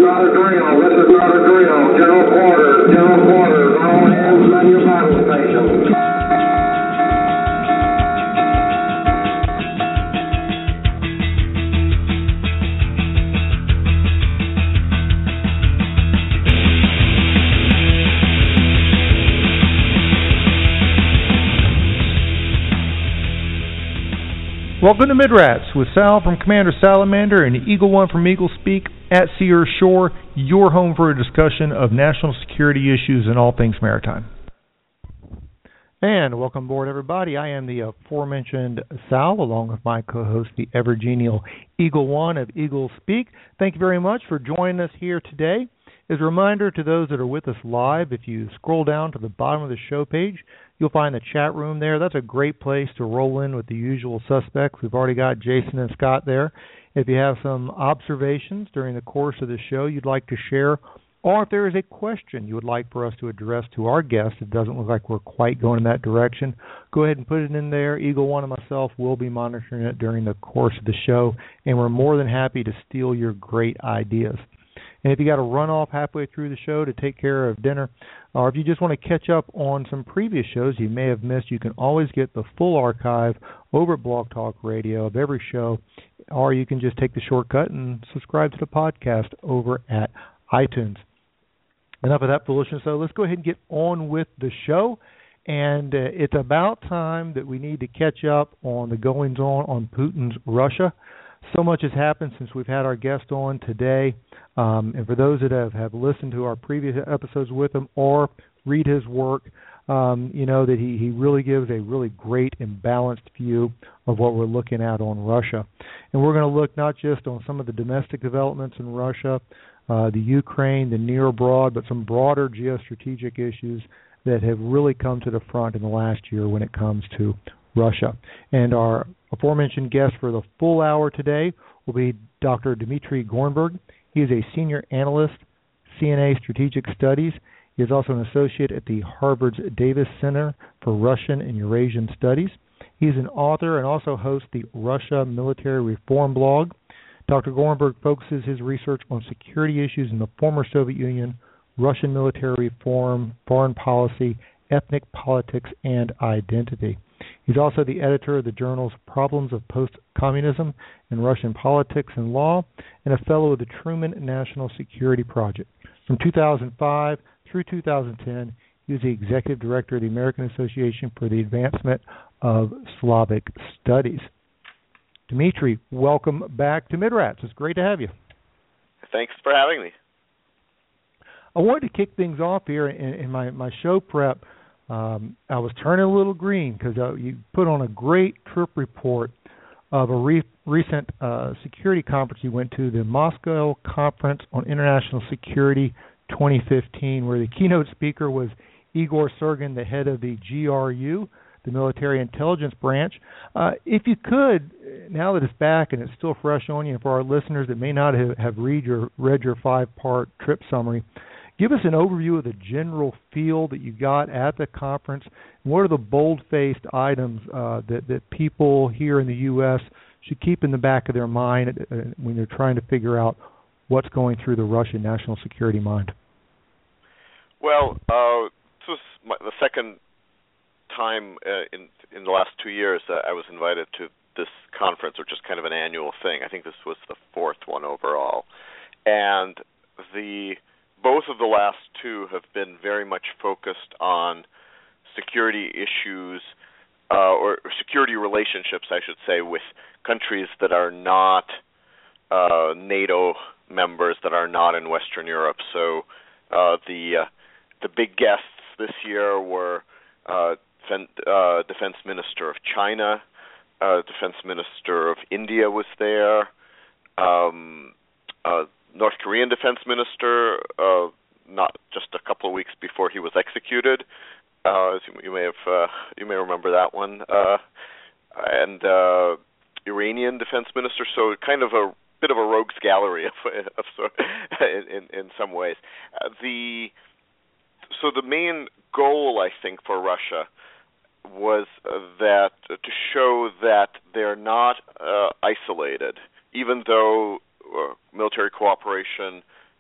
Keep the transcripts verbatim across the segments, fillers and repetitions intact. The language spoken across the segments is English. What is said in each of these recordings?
start a drill. This is not a drill. General quarters. General quarters. All hands man your battle stations. Welcome to Midrats with Sal from Commander Salamander and Eagle One from Eagle Speak at Sea or Shore, your home for a discussion of national security issues and all things maritime. And welcome aboard, everybody. I am the aforementioned Sal, along with my co-host, the ever-genial Eagle One of Eagle Speak. Thank you very much for joining us here today. As a reminder to those that are with us live, if you scroll down to the bottom of the show page, you'll find the chat room there. That's a great place to roll in with the usual suspects. We've already got Jason and Scott there. If you have some observations during the course of the show you'd like to share, or if there is a question you would like for us to address to our guest, it doesn't look like we're quite going in that direction, go ahead and put it in there. Eagle One and myself will be monitoring it during the course of the show, and we're more than happy to steal your great ideas. And if you got to run off halfway through the show to take care of dinner, or if you just want to catch up on some previous shows you may have missed, you can always get the full archive over at Blog Talk Radio of every show, or you can just take the shortcut and subscribe to the podcast over at iTunes. Enough of that foolishness, so let's go ahead and get on with the show. And uh, it's about time that we need to catch up on the goings-on on Putin's Russia. So much has happened since we've had our guest on today. Um, and for those that have, have listened to our previous episodes with him or read his work, um, you know that he, he really gives a really great and balanced view of what we're looking at on Russia. And we're going to look not just on some of the domestic developments in Russia, uh, the Ukraine, the near abroad, but some broader geostrategic issues that have really come to the front in the last year when it comes to Russia. And our aforementioned guest for the full hour today will be Doctor Dmitry Gornberg. He is a senior analyst, C N A Strategic Studies. He is also an associate at the Harvard's Davis Center for Russian and Eurasian Studies. He is an author and also hosts the Russia Military Reform blog. Doctor Gornberg focuses his research on security issues in the former Soviet Union, Russian military reform, foreign policy, ethnic politics, and identity. He's also the editor of the journals Problems of Post-Communism and Russian Politics and Law, and a fellow of the Truman National Security Project. From two thousand five through two thousand ten, he was the executive director of the American Association for the Advancement of Slavic Studies. Dmitry, welcome back to Midrats. It's great to have you. Thanks for having me. I wanted to kick things off here in, in my, my show prep. Um, I was turning a little green because uh, you put on a great trip report of a re- recent uh, security conference you went to, the Moscow Conference on International Security twenty fifteen, where the keynote speaker was Igor Sergin, the head of the G R U, the Military Intelligence Branch. Uh, if you could, now that it's back and it's still fresh on you, for our listeners that may not have, have read your, read your five-part trip summary, give us an overview of the general feel that you got at the conference. What are the bold-faced items uh, that, that people here in the U S should keep in the back of their mind uh, when they're trying to figure out what's going through the Russian national security mind? Well, uh, this was my, the second time uh, in in the last two years that I was invited to this conference, which is kind of an annual thing. I think this was the fourth one overall. And the... Both of the last two have been very much focused on security issues uh, or security relationships, I should say, with countries that are not uh, NATO members, that are not in Western Europe. So uh, the uh, the big guests this year were uh, Defense, uh, Defense Minister of China, uh, Defense Minister of India was there, um, uh, North Korean Defense Minister, uh, not just a couple of weeks before he was executed. Uh, as you, you may have, uh, you may remember that one, uh, and uh, Iranian Defense Minister. So kind of a bit of a rogues gallery of, of, of in, in some ways. Uh, the so the main goal, I think, for Russia was uh, that uh, to show that they're not uh, isolated, even though uh, military cooperation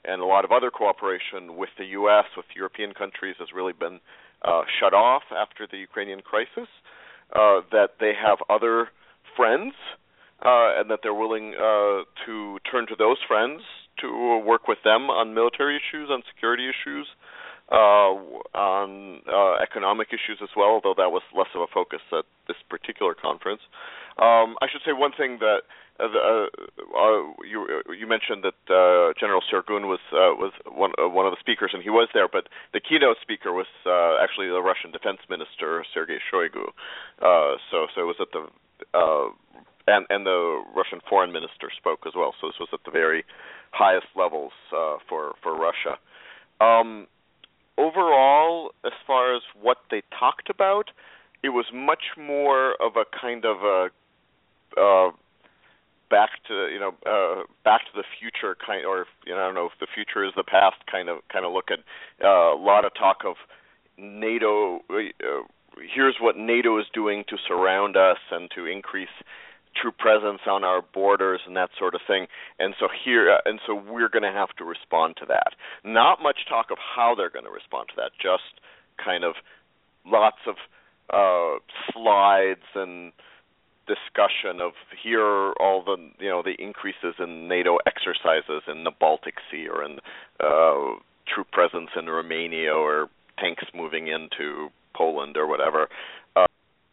and a lot of other cooperation with the U S, with European countries, has really been uh, shut off after the Ukrainian crisis, uh, that they have other friends, uh, and that they're willing uh, to turn to those friends to work with them on military issues, on security issues, uh, on uh, economic issues as well, although that was less of a focus at this particular conference. Um, I should say one thing that uh, uh, uh, you you mentioned that uh, General Sergun was uh, was one uh, one of the speakers, and he was there. But the keynote speaker was uh, actually the Russian Defense Minister Sergei Shoigu. Uh, so so it was at the uh, and and the Russian Foreign Minister spoke as well. So this was at the very highest levels uh, for for Russia. Um, overall, as far as what they talked about, it was much more of a kind of a uh, back to you know uh, back to the future kind, or you know I don't know if the future is the past kind of kind of look at uh, a lot of talk of NATO. Uh, here's what NATO is doing to surround us and to increase true presence on our borders and that sort of thing. And so here, uh, and so we're going to have to respond to that. Not much talk of how they're going to respond to that. Just kind of lots of uh, slides and discussion of here are all the you know the increases in NATO exercises in the Baltic Sea, or in uh, troop presence in Romania, or tanks moving into Poland or whatever. Uh,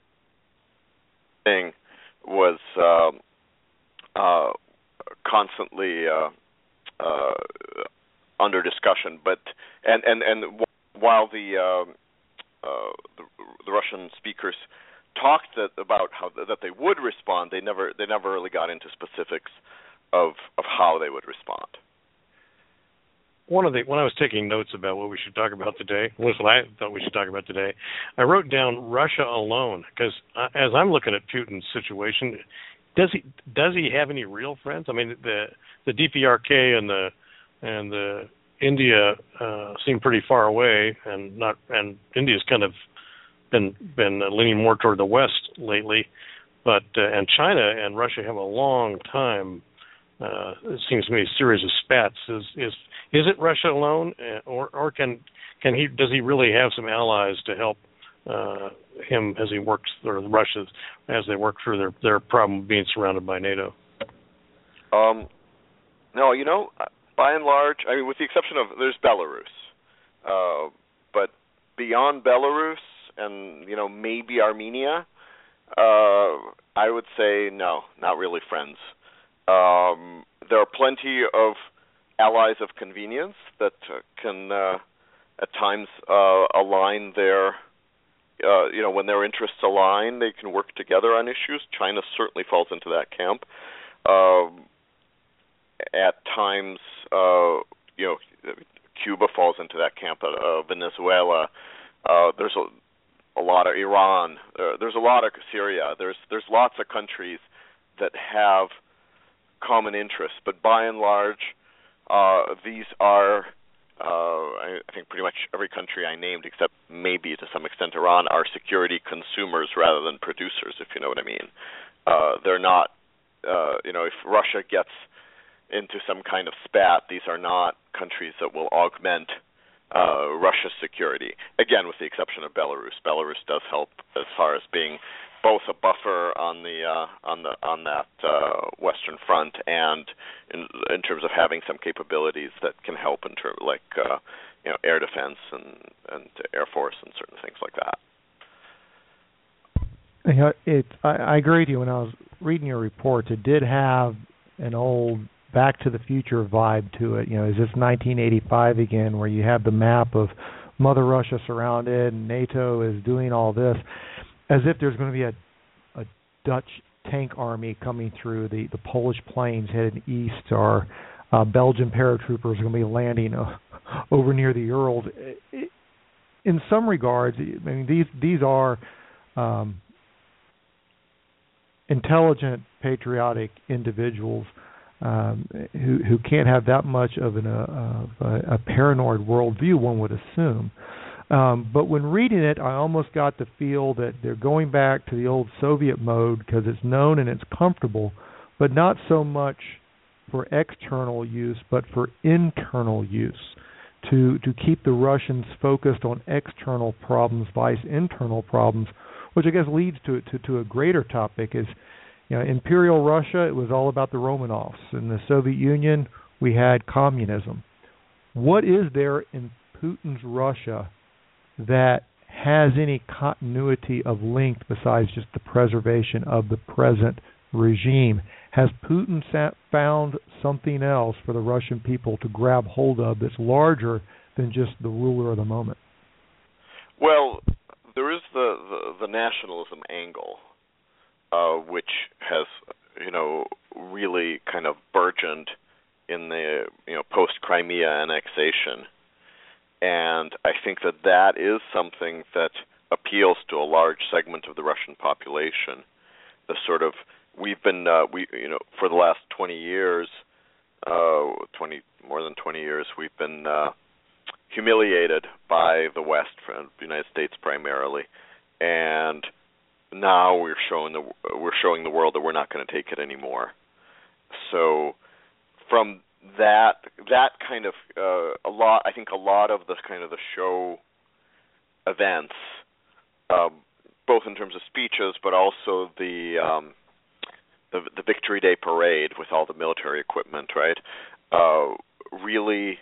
thing was uh, uh, constantly uh, uh, under discussion, but and and and while the uh, uh, the, the Russian speakers talked that, about how that they would respond, they never they never really got into specifics of of how they would respond. One of the when I was taking notes about what we should talk about today, what I thought we should talk about today, I wrote down Russia alone, because as I'm looking at Putin's situation, does he does he have any real friends? I mean, the the D P R K and the and the India uh, seem pretty far away, and not and India's kind of been been leaning more toward the West lately, but uh, and China and Russia have a long time. Uh, it seems to me a series of spats. Is is is it Russia alone, or or can can he does he really have some allies to help uh, him as he works, or the Russians as they work through their their problem of being surrounded by NATO? Um, no, you know, by and large, I mean, with the exception of there's Belarus, uh, but beyond Belarus and you know maybe Armenia, uh, I would say no, not really friends. Um, there are plenty of allies of convenience that uh, can, uh, at times, uh, align their, uh, you know, when their interests align, they can work together on issues. China certainly falls into that camp. Um, at times, uh, you know, Cuba falls into that camp. Uh, Venezuela. Uh, there's a, a lot of Iran. Uh, there's a lot of Syria. There's there's lots of countries that have common interests, but by and large, uh, these are, uh, I, I think pretty much every country I named, except maybe to some extent Iran, are security consumers rather than producers, if you know what I mean. Uh, they're not, uh, you know, if Russia gets into some kind of spat, these are not countries that will augment uh, Russia's security. Again, with the exception of Belarus. Belarus does help as far as being both a buffer on the uh, on the on that uh, Western Front, and in, in terms of having some capabilities that can help in terms like uh, you know air defense and and air force and certain things like that. You know, it I, I agree with you. When I was reading your reports, it did have an old Back to the Future vibe to it. You know, is this nineteen eighty-five again, where you have the map of Mother Russia surrounded and NATO is doing all this, as if there's going to be a, a Dutch tank army coming through the, the Polish plains headed east, or uh, Belgian paratroopers are going to be landing uh, over near the Urals. In some regards, I mean, these these are um, intelligent, patriotic individuals um, who who can't have that much of an, uh, a, a paranoid worldview, one would assume. Um, but when reading it, I almost got the feel that they're going back to the old Soviet mode because it's known and it's comfortable, but not so much for external use, but for internal use, to to keep the Russians focused on external problems, vice internal problems, which I guess leads to to, to a greater topic is, you know, Imperial Russia, it was all about the Romanovs. In the Soviet Union, we had communism. What is there in Putin's Russia that has any continuity of link besides just the preservation of the present regime? Has Putin sat, found something else for the Russian people to grab hold of that's larger than just the ruler of the moment? Well, there is the, the, the nationalism angle, uh, which has, you know, really kind of burgeoned in the, you know, post-Crimea annexation. And I think that that is something that appeals to a large segment of the Russian population. The sort of, we've been, uh, we, you know, for the last twenty years, uh, twenty more than twenty years, we've been uh, humiliated by the West, from the United States primarily, and now we're showing the we're showing the world that we're not going to take it anymore. So, from that that kind of uh, a lot, I think a lot of the kind of the show events, uh, both in terms of speeches, but also the um, the, the Victory Day parade with all the military equipment, right? Uh, really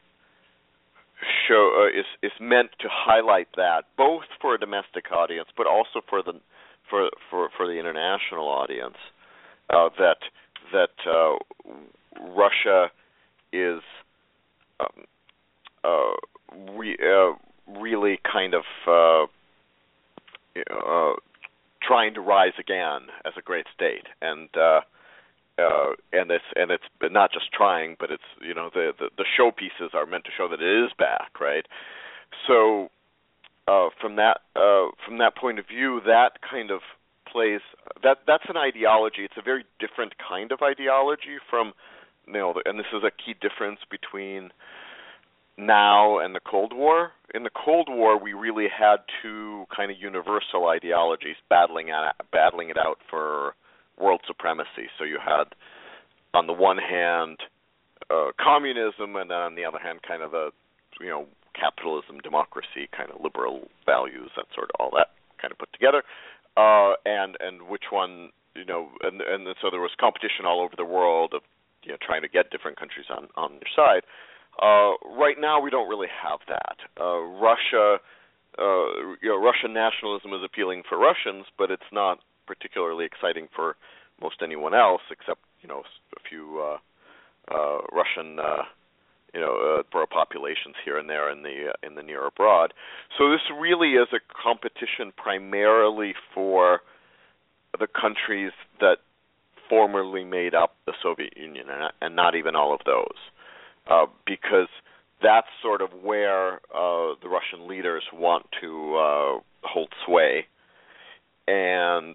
show uh, is is meant to highlight that, both for a domestic audience, but also for the for for, for the international audience, uh, that that uh, Russia is um, uh, re, uh, really kind of uh, uh, trying to rise again as a great state, and uh, uh, and it's and it's not just trying, but it's, you know, the, the the showpieces are meant to show that it is back, right? So uh, from that uh, from that point of view, that kind of plays that that's an ideology. It's a very different kind of ideology from, you know, and this is a key difference between now and the Cold War. In the Cold War, we really had two kind of universal ideologies battling at, battling it out for world supremacy. So you had, on the one hand, uh, communism, and then on the other hand, kind of the, you know, capitalism, democracy, kind of liberal values, that sort of, all that kind of put together. Uh, and and which one, you know, and and so there was competition all over the world of, you know, trying to get different countries on on your side. Uh, right now, we don't really have that. Uh, Russia, uh, you know, Russian nationalism is appealing for Russians, but it's not particularly exciting for most anyone else, except, you know, a few uh, uh, Russian, uh, you know, uh, populations here and there in the uh, in the near abroad. So this really is a competition primarily for the countries that formerly made up the Soviet Union, and, and not even all of those. Uh, because that's sort of where uh, the Russian leaders want to uh, hold sway, and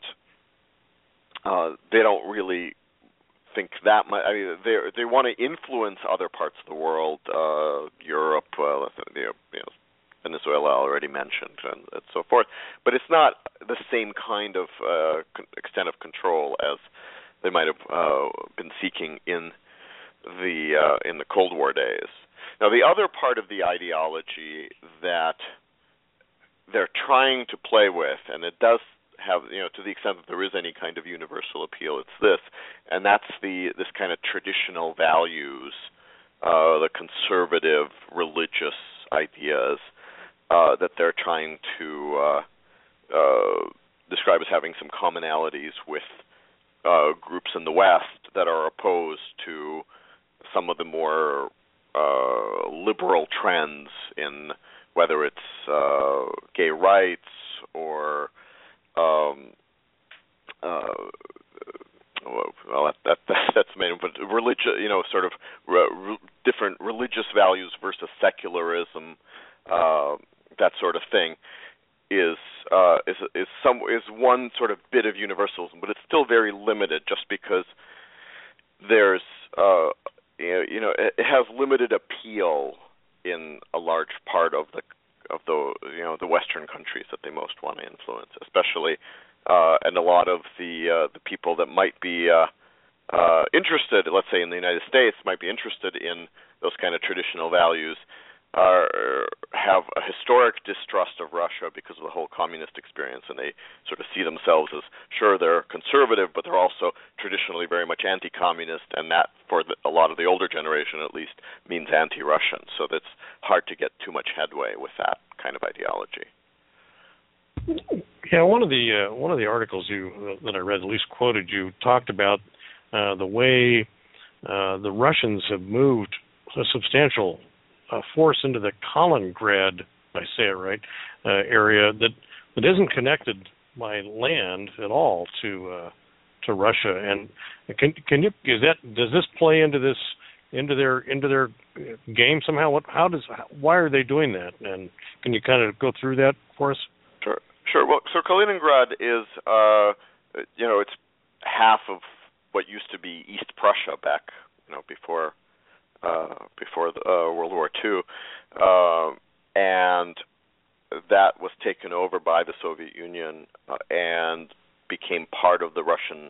uh, they don't really think that much. I mean, they they want to influence other parts of the world, uh, Europe, uh, you know, Venezuela already mentioned, and, and so forth. But it's not the same kind of uh, extent of control as they might have uh, been seeking in the uh, in the Cold War days. Now, the other part of the ideology that they're trying to play with, and it does have, you know, to the extent that there is any kind of universal appeal, it's this, and that's the this kind of traditional values, uh, the conservative religious ideas uh, that they're trying to uh, uh, describe as having some commonalities with uh, groups in the West that are opposed to some of the more uh, liberal trends in whether it's uh, gay rights or um, uh, well, that, that, that's made, but religious, you know, sort of re- re- different religious values versus secularism, uh, that sort of thing, is uh, is is some is one sort of bit of universalism, but it's still very limited, just because there's uh, you know, it has limited appeal in a large part of the of the you know the Western countries that they most want to influence, especially uh, and a lot of the uh, the people that might be uh, uh, interested, let's say in the United States, might be interested in those kind of traditional values, are have a historic distrust of Russia because of the whole communist experience, and they sort of see themselves as, sure, they're conservative, but they're also traditionally very much anti-communist, and that, for the, a lot of the older generation at least, means anti-Russian. So that's hard to get too much headway with that kind of ideology. Yeah, one of the uh, one of the articles you uh, that I read, at least quoted you, talked about uh, the way uh, the Russians have moved a substantial uh, force into the Kaliningrad, if I say it right, uh, area that that isn't connected by land at all to uh, to Russia. And can can you is that does this play into this into their into their game somehow? What how does why are they doing that? And can you kind of go through that for us? Sure. Sure. Well, so Kaliningrad is, uh, you know, it's half of what used to be East Prussia back, you know, before uh, before the, uh, World War Two, uh, and that was taken over by the Soviet Union uh, and became part of the Russian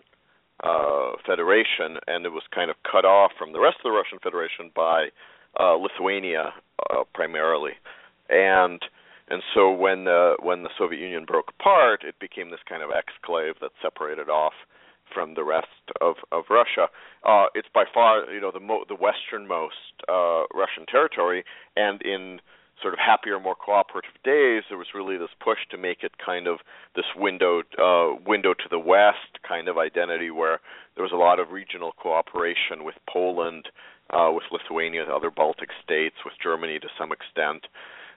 uh, Federation, and it was kind of cut off from the rest of the Russian Federation by uh, Lithuania uh, primarily, and And so when the when the Soviet Union broke apart, it became this kind of exclave that separated off from the rest of of Russia. Uh, it's by far, you know, the mo- the westernmost uh, Russian territory, and in sort of happier, more cooperative days, there was really this push to make it kind of this window uh, window to the west kind of identity, where there was a lot of regional cooperation with Poland, uh, with Lithuania, other Baltic states, with Germany to some extent.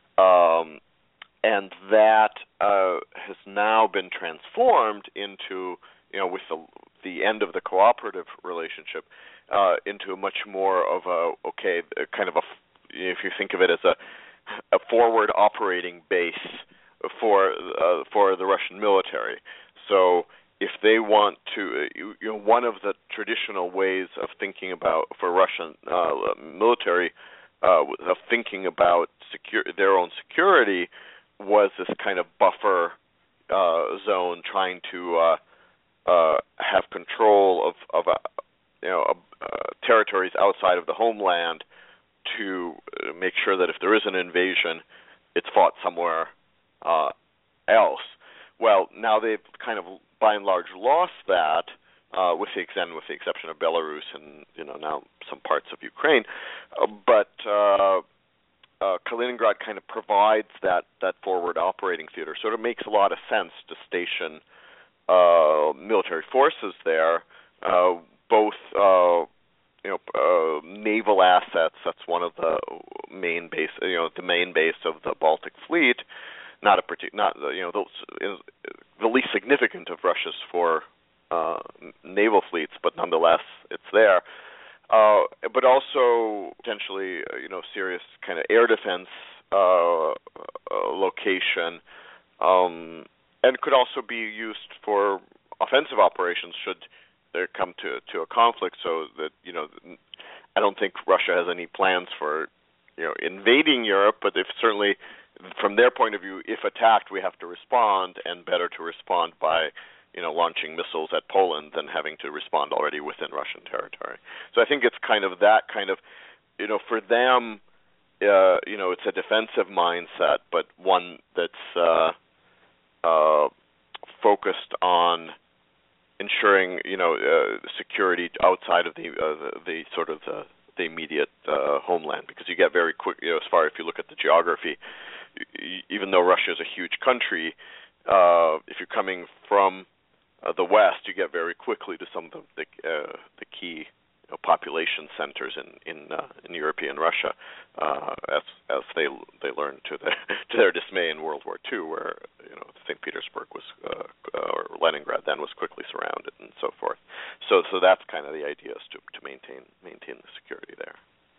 Um, And that uh, has now been transformed into, you know, with the the end of the cooperative relationship, uh, into a much more of a, okay, a kind of a, if you think of it as a, a forward operating base for uh, for the Russian military. So if they want to, you, you know, one of the traditional ways of thinking about, for Russian uh, military, uh, of thinking about secure, their own security, was this kind of buffer uh, zone, trying to uh, uh, have control of, of uh, you know, uh, territories outside of the homeland to make sure that if there is an invasion, it's fought somewhere uh, else. Well, now they've kind of, by and large, lost that, uh, with the extent, with the exception of Belarus and, you know, now some parts of Ukraine, uh, but. Uh, Uh, Kaliningrad kind of provides that, that forward operating theater, so it makes a lot of sense to station uh, military forces there, uh, both uh, you know uh, naval assets. That's one of the main base, you know, the main base of the Baltic Fleet. Not a partic- not you know those, the least significant of Russia's four uh, naval fleets, but nonetheless it's there. Uh, but also potentially, uh, you know, serious kind of air defense uh, uh, location, um, and could also be used for offensive operations should there come to to a conflict. So that, you know, I don't think Russia has any plans for, you know, invading Europe, but if certainly from their point of view, if attacked, we have to respond, and better to respond by, you know, launching missiles at Poland than having to respond already within Russian territory. So I think it's kind of that kind of, you know, for them, uh, you know, it's a defensive mindset, but one that's uh, uh, focused on ensuring, you know, uh, security outside of the uh, the, the sort of the, the immediate uh, homeland, because you get very quick, you know, as far if you look at the geography, even though Russia is a huge country, uh, if you're coming from Uh, the West, you get very quickly to some of the the, uh, the key, you know, population centers in in, uh, in European Russia, uh, as as they they learned to the to their dismay in World War Two, where, you know, Saint Petersburg was uh, or Leningrad then was quickly surrounded and so forth. So so that's kind of the idea, is to to maintain maintain the security there.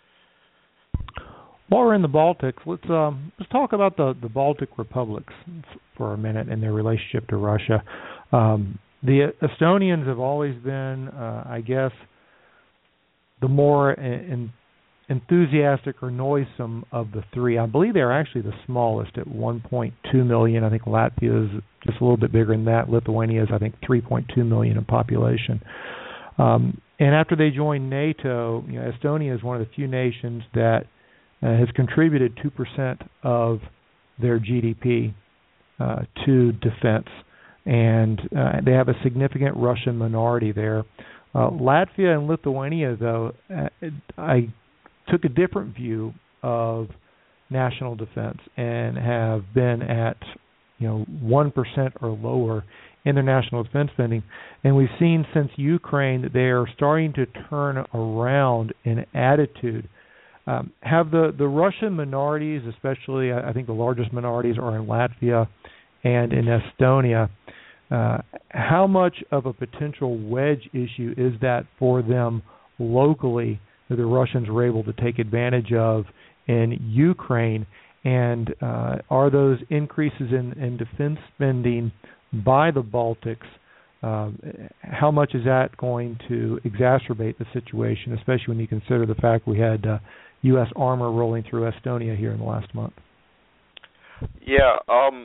While we're in the Baltics, let's um, let's talk about the, the Baltic republics for a minute and their relationship to Russia. Um, the Estonians have always been, uh, I guess, the more in, enthusiastic or noisome of the three. I believe they're actually the smallest at one point two million. I think Latvia is just a little bit bigger than that. Lithuania is, I think, three point two million in population. Um, and after they joined NATO, you know, Estonia is one of the few nations that uh, has contributed two percent of their G D P uh, to defense, and uh, they have a significant Russian minority there. Uh, Latvia and Lithuania, though, uh, I took a different view of national defense and have been at, you know, one percent or lower in their national defense spending. And we've seen since Ukraine that they are starting to turn around in attitude. Um, have the, the Russian minorities, especially I think the largest minorities are in Latvia and in Estonia, uh, how much of a potential wedge issue is that for them locally that the Russians were able to take advantage of in Ukraine? And uh, are those increases in, in defense spending by the Baltics, uh, how much is that going to exacerbate the situation, especially when you consider the fact we had uh, U S armor rolling through Estonia here in the last month? Yeah, um,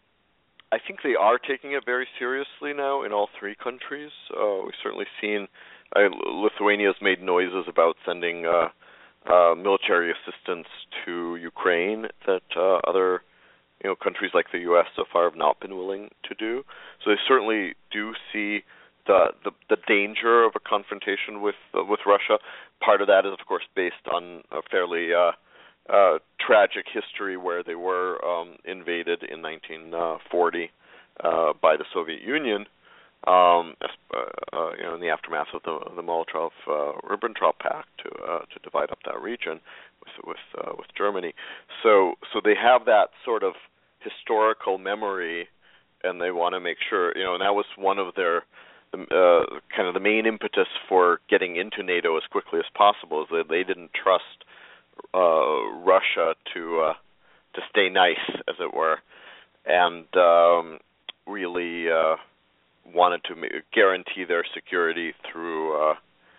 I think they are taking it very seriously now in all three countries. Uh, we've certainly seen uh, Lithuania's made noises about sending uh, uh, military assistance to Ukraine that uh, other you know countries like the U S so far have not been willing to do. So they certainly do see the the, the danger of a confrontation with uh, with Russia. Part of that is, of course, based on a fairly uh, uh, tragic history where they were um, invaded in nineteen forty uh, by the Soviet Union. Um, uh, uh, you know, in the aftermath of the, the Molotov-Ribbentrop uh, Pact to uh, to divide up that region with with uh, with Germany, so so they have that sort of historical memory, and they want to make sure, you know, and that was one of their uh, kind of the main impetus for getting into NATO as quickly as possible, is that they didn't trust uh, Russia to uh, to stay nice, as it were, and um, really. Uh, wanted to guarantee their security through uh,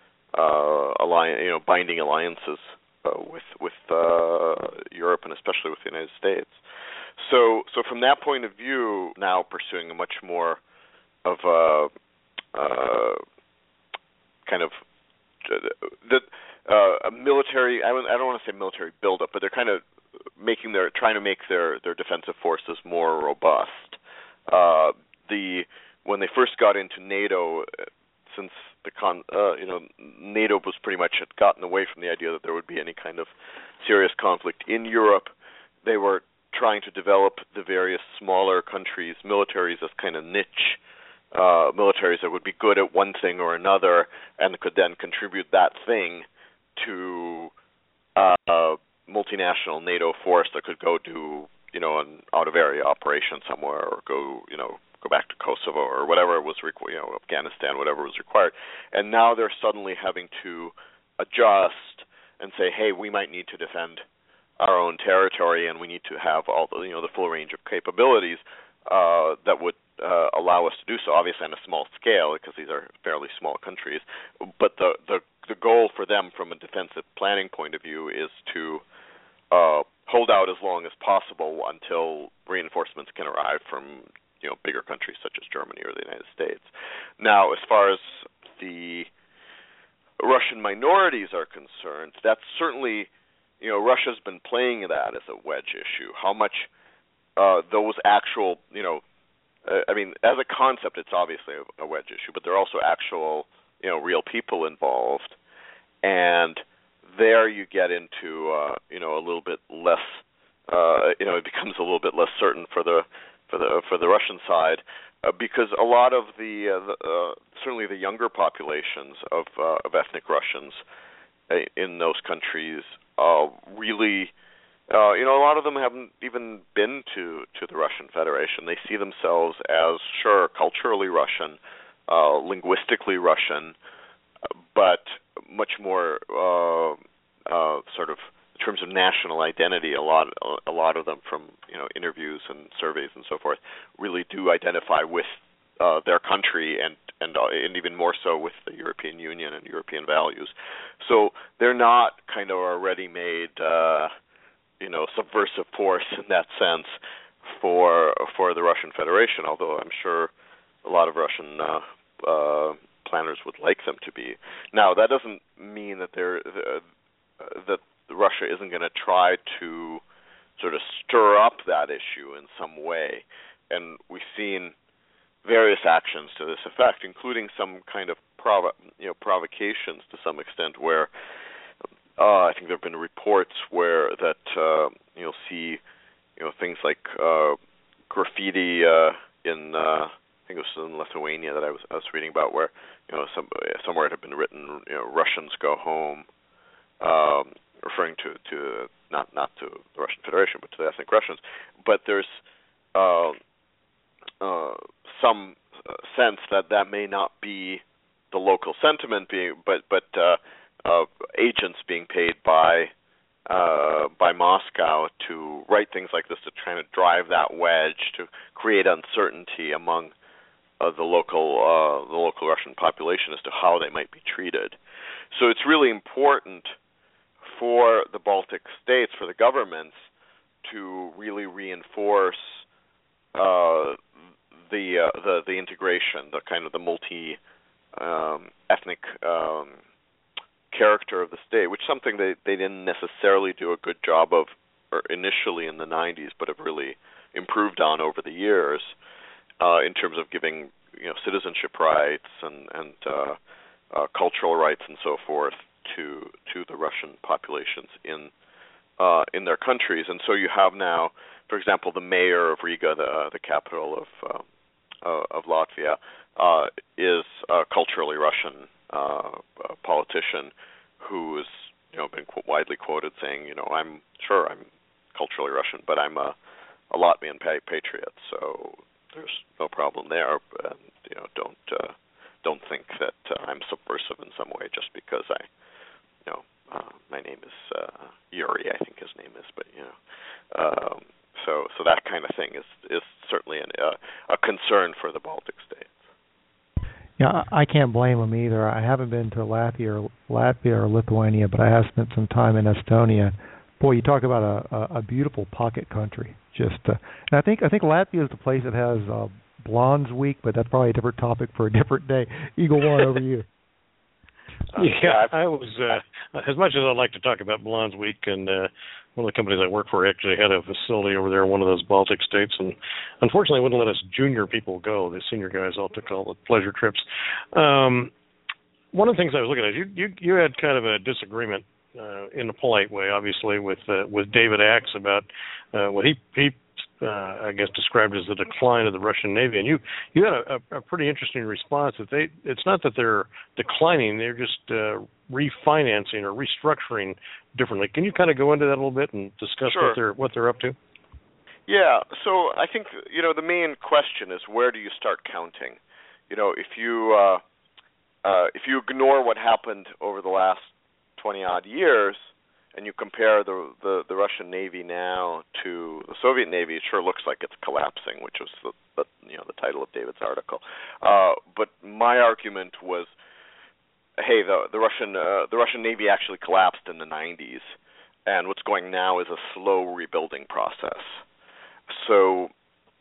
uh, alliance, you know, binding alliances uh, with with uh, Europe and especially with the United States. So, so from that point of view, now pursuing a much more of a uh, kind of the uh, a military. I don't, I don't want to say military buildup, but they're kind of making their trying to make their their defensive forces more robust. Uh, the When they first got into NATO, since the con, uh, you know, NATO was pretty much had gotten away from the idea that there would be any kind of serious conflict in Europe, they were trying to develop the various smaller countries' militaries as kind of niche uh, militaries that would be good at one thing or another and could then contribute that thing to uh, a multinational NATO force that could go do, you know, an out-of-area operation somewhere or go, you know, go back to Kosovo or whatever was required, you know, Afghanistan, whatever was required. And now they're suddenly having to adjust and say, hey, we might need to defend our own territory, and we need to have all the, you know, the full range of capabilities uh, that would uh, allow us to do so, obviously on a small scale, because these are fairly small countries. But the, the, the goal for them from a defensive planning point of view is to uh, hold out as long as possible until reinforcements can arrive from you know, bigger countries such as Germany or the United States. Now, as far as the Russian minorities are concerned, that's certainly, you know, Russia's been playing that as a wedge issue. How much uh, those actual, you know, uh, I mean, as a concept, it's obviously a, a wedge issue, but there are also actual, you know, real people involved, and there you get into, uh, you know, a little bit less, uh, you know, it becomes a little bit less certain for the for the for the Russian side, uh, because a lot of the, uh, the uh, certainly the younger populations of uh, of ethnic Russians uh, in those countries uh, really, uh, you know, a lot of them haven't even been to, to the Russian Federation. They see themselves as, sure, culturally Russian, uh, linguistically Russian, but much more uh, uh, sort of in terms of national identity. A lot, a lot of them from you know interviews and surveys and so forth really do identify with uh, their country and and uh, and even more so with the European Union and European values. So they're not kind of a ready-made uh, you know subversive force in that sense for for the Russian Federation. Although I'm sure a lot of Russian uh, uh, planners would like them to be. Now, that doesn't mean that they're uh, that Russia isn't going to try to sort of stir up that issue in some way, and we've seen various actions to this effect, including some kind of provo- you know provocations to some extent, where uh, I think there have been reports where that uh, you'll see you know things like uh, graffiti uh, in uh, I think it was in Lithuania that I was I was reading about, where you know some somewhere it had been written you know Russians go home. Um, referring to, to not not to the Russian Federation, but to the ethnic Russians. But there's uh, uh, some uh, sense that that may not be the local sentiment, being, but but uh, uh, agents being paid by uh, by Moscow to write things like this, to try to drive that wedge, to create uncertainty among uh, the local uh, the local Russian population as to how they might be treated. So it's really important for the Baltic states, for the governments, to really reinforce uh, the, uh, the the integration, the kind of the multi um, ethnic um, character of the state, which is something they they didn't necessarily do a good job of or initially in the nineties, but have really improved on over the years uh, in terms of giving you know citizenship rights and and uh, uh, cultural rights and so forth to to the Russian populations in uh, in their countries. And so you have now, for example, the mayor of Riga, the the capital of uh, uh, of Latvia, uh, is a culturally Russian uh, politician who has you know been qu- widely quoted saying, you know, I'm sure I'm culturally Russian, but I'm a, a Latvian pa- patriot, so there's no problem there. And you know, don't uh, don't think that uh, I'm subversive in some way just because I. You know, uh, my name is uh, Yuri, I think his name is, but you know, um, so so that kind of thing is is certainly an, uh, a concern for the Baltic states. Yeah, I can't blame them either. I haven't been to Latvia or Latvia or Lithuania, but I have spent some time in Estonia. Boy, you talk about a, a, a beautiful pocket country. Just, uh, and I think I think Latvia is the place that has uh, Blondes Week, but that's probably a different topic for a different day. Eagle One, over you. Uh, yeah, I was, uh, as much as I'd like to talk about Blondes Week, and uh, one of the companies I work for actually had a facility over there in one of those Baltic states, and unfortunately wouldn't let us junior people go. The senior guys all took all the pleasure trips. Um, one of the things I was looking at, you you, you had kind of a disagreement uh, in a polite way, obviously, with uh, with David Axe about uh, what he he uh, I guess described as the decline of the Russian Navy, and you you had a, a, a pretty interesting response that they it's not that they're declining, they're just uh, refinancing or restructuring differently. Can you kind of go into that a little bit and discuss Sure. what they're what they're up to? Yeah, so I think you know the main question is, where do you start counting? You know, if you uh, uh, if you ignore what happened over the last twenty odd years, and you compare the, the the Russian Navy now to the Soviet Navy, it sure looks like it's collapsing, which was the, the you know the title of David's article. Uh, but my argument was, hey, the the Russian uh, the Russian Navy actually collapsed in the nineties, and what's going now is a slow rebuilding process. So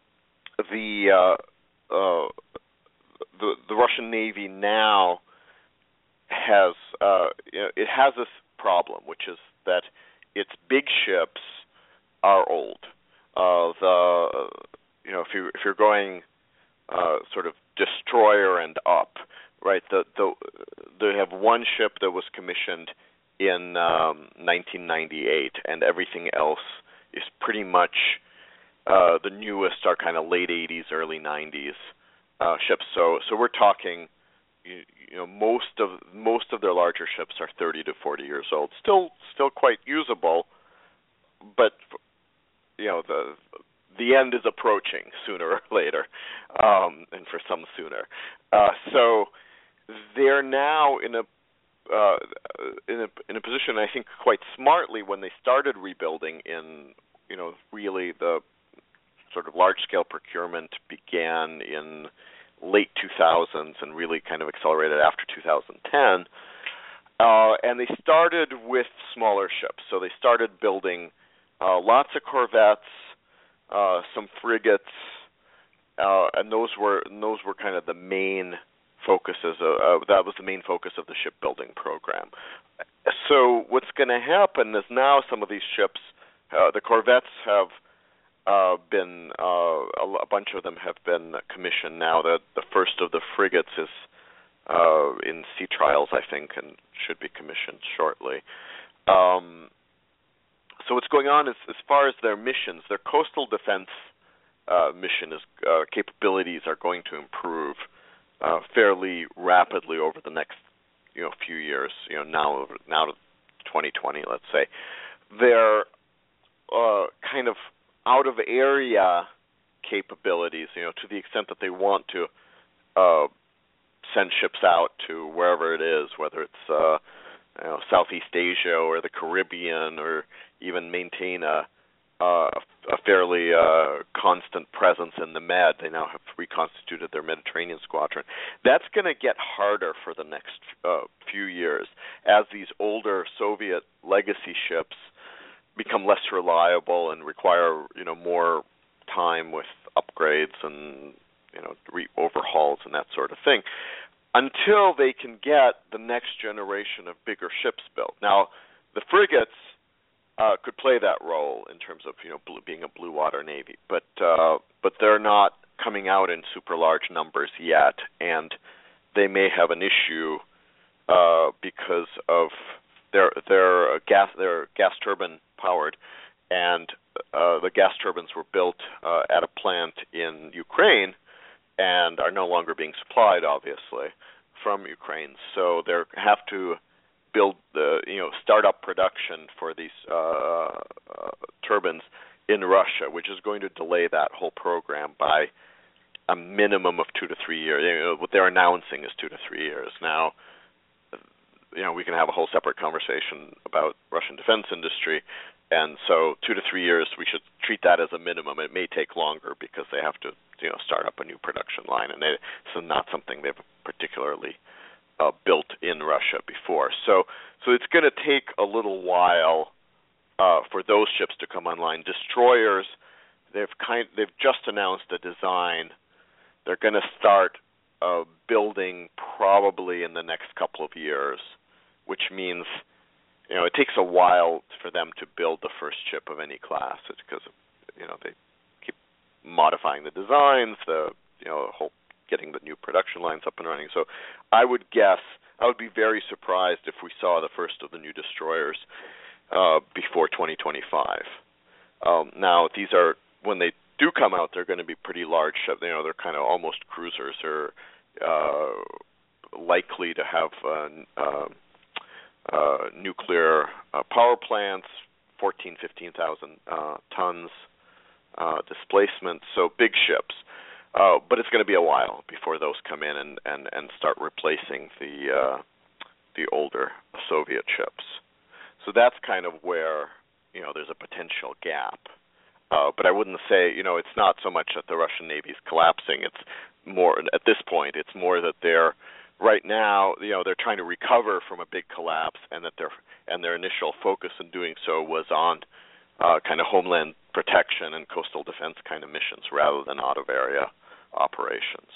the uh, uh, the the Russian Navy now has uh, you know, it has this problem, which is that its big ships are old. Uh, the you know if you if you're going uh, sort of destroyer and up, right? The the they have one ship that was commissioned in um, nineteen ninety-eight, and everything else is pretty much uh, the newest are kind of late eighties, early nineties uh, ships. So so we're talking. You, you know, most of most of their larger ships are thirty to forty years old. Still, still quite usable, but you know the the end is approaching sooner or later, um, and for some sooner. Uh, so they're now in a uh, in a in a position, I think, quite smartly when they started rebuilding. In you know, really the sort of large scale procurement began in late two thousands and really kind of accelerated after two thousand ten. Uh, and they started with smaller ships. So they started building uh, lots of corvettes, uh, some frigates, uh, and those were and those were kind of the main focuses. Uh, uh, that was the main focus of the shipbuilding program. So what's going to happen is now some of these ships, uh, the corvettes have uh, been, uh, a, a bunch of them have been commissioned now. The, the first of the frigates is uh, in sea trials, I think, and should be commissioned shortly. Um, so what's going on is, as far as their missions, their coastal defense uh, mission is uh, capabilities are going to improve uh, fairly rapidly over the next, you know, few years. You know, now now to twenty twenty, let's say. Their uh, kind of out of area capabilities, you know, to the extent that they want to uh, send ships out to wherever it is, whether it's uh, you know, Southeast Asia or the Caribbean, or even maintain a uh, a fairly uh, constant presence in the Med. They now have reconstituted their Mediterranean squadron. That's going to get harder for the next uh, few years as these older Soviet legacy ships become less reliable and require, you know, more time with upgrades and, you know, re- overhauls and that sort of thing, until they can get the next generation of bigger ships built. Now, the frigates uh, could play that role in terms of, you know, blue, being a blue water navy, but uh, but they're not coming out in super large numbers yet, and they may have an issue uh, because of their their gas their gas turbine powered, and uh, the gas turbines were built uh, at a plant in Ukraine and are no longer being supplied, obviously, from Ukraine. So they have to build the, you know, start up production for these uh, uh, turbines in Russia, which is going to delay that whole program by a minimum of two to three years. You know, what they're announcing is two to three years. Now, you know, we can have a whole separate conversation about Russian defense industry, and so two to three years, we should treat that as a minimum. It may take longer because they have to, you know, start up a new production line, and they, so not something they've particularly uh, built in Russia before. So, so it's going to take a little while uh, for those ships to come online. Destroyers, they've kind, they've just announced a design. They're going to start uh, building probably in the next couple of years, which means, you know, it takes a while for them to build the first ship of any class. It's because, you know, they keep modifying the designs, the, you know, whole getting the new production lines up and running. So I would guess, I would be very surprised if we saw the first of the new destroyers uh, before twenty twenty-five. Um, now, these are, when they do come out, they're going to be pretty large ships. You know, they're kind of almost cruisers. They're uh, likely to have uh, uh, uh, nuclear uh, power plants, fourteen, fifteen thousand uh, tons uh, displacement, so big ships. Uh, but it's going to be a while before those come in and, and, and start replacing the uh, the older Soviet ships. So that's kind of where, you know, there's a potential gap. Uh, but I wouldn't say, you know, it's not so much that the Russian Navy is collapsing. It's more, at this point, it's more that they're, right now, you know, they're trying to recover from a big collapse, and that their and their initial focus in doing so was on uh, kind of homeland protection and coastal defense kind of missions rather than out-of-area operations.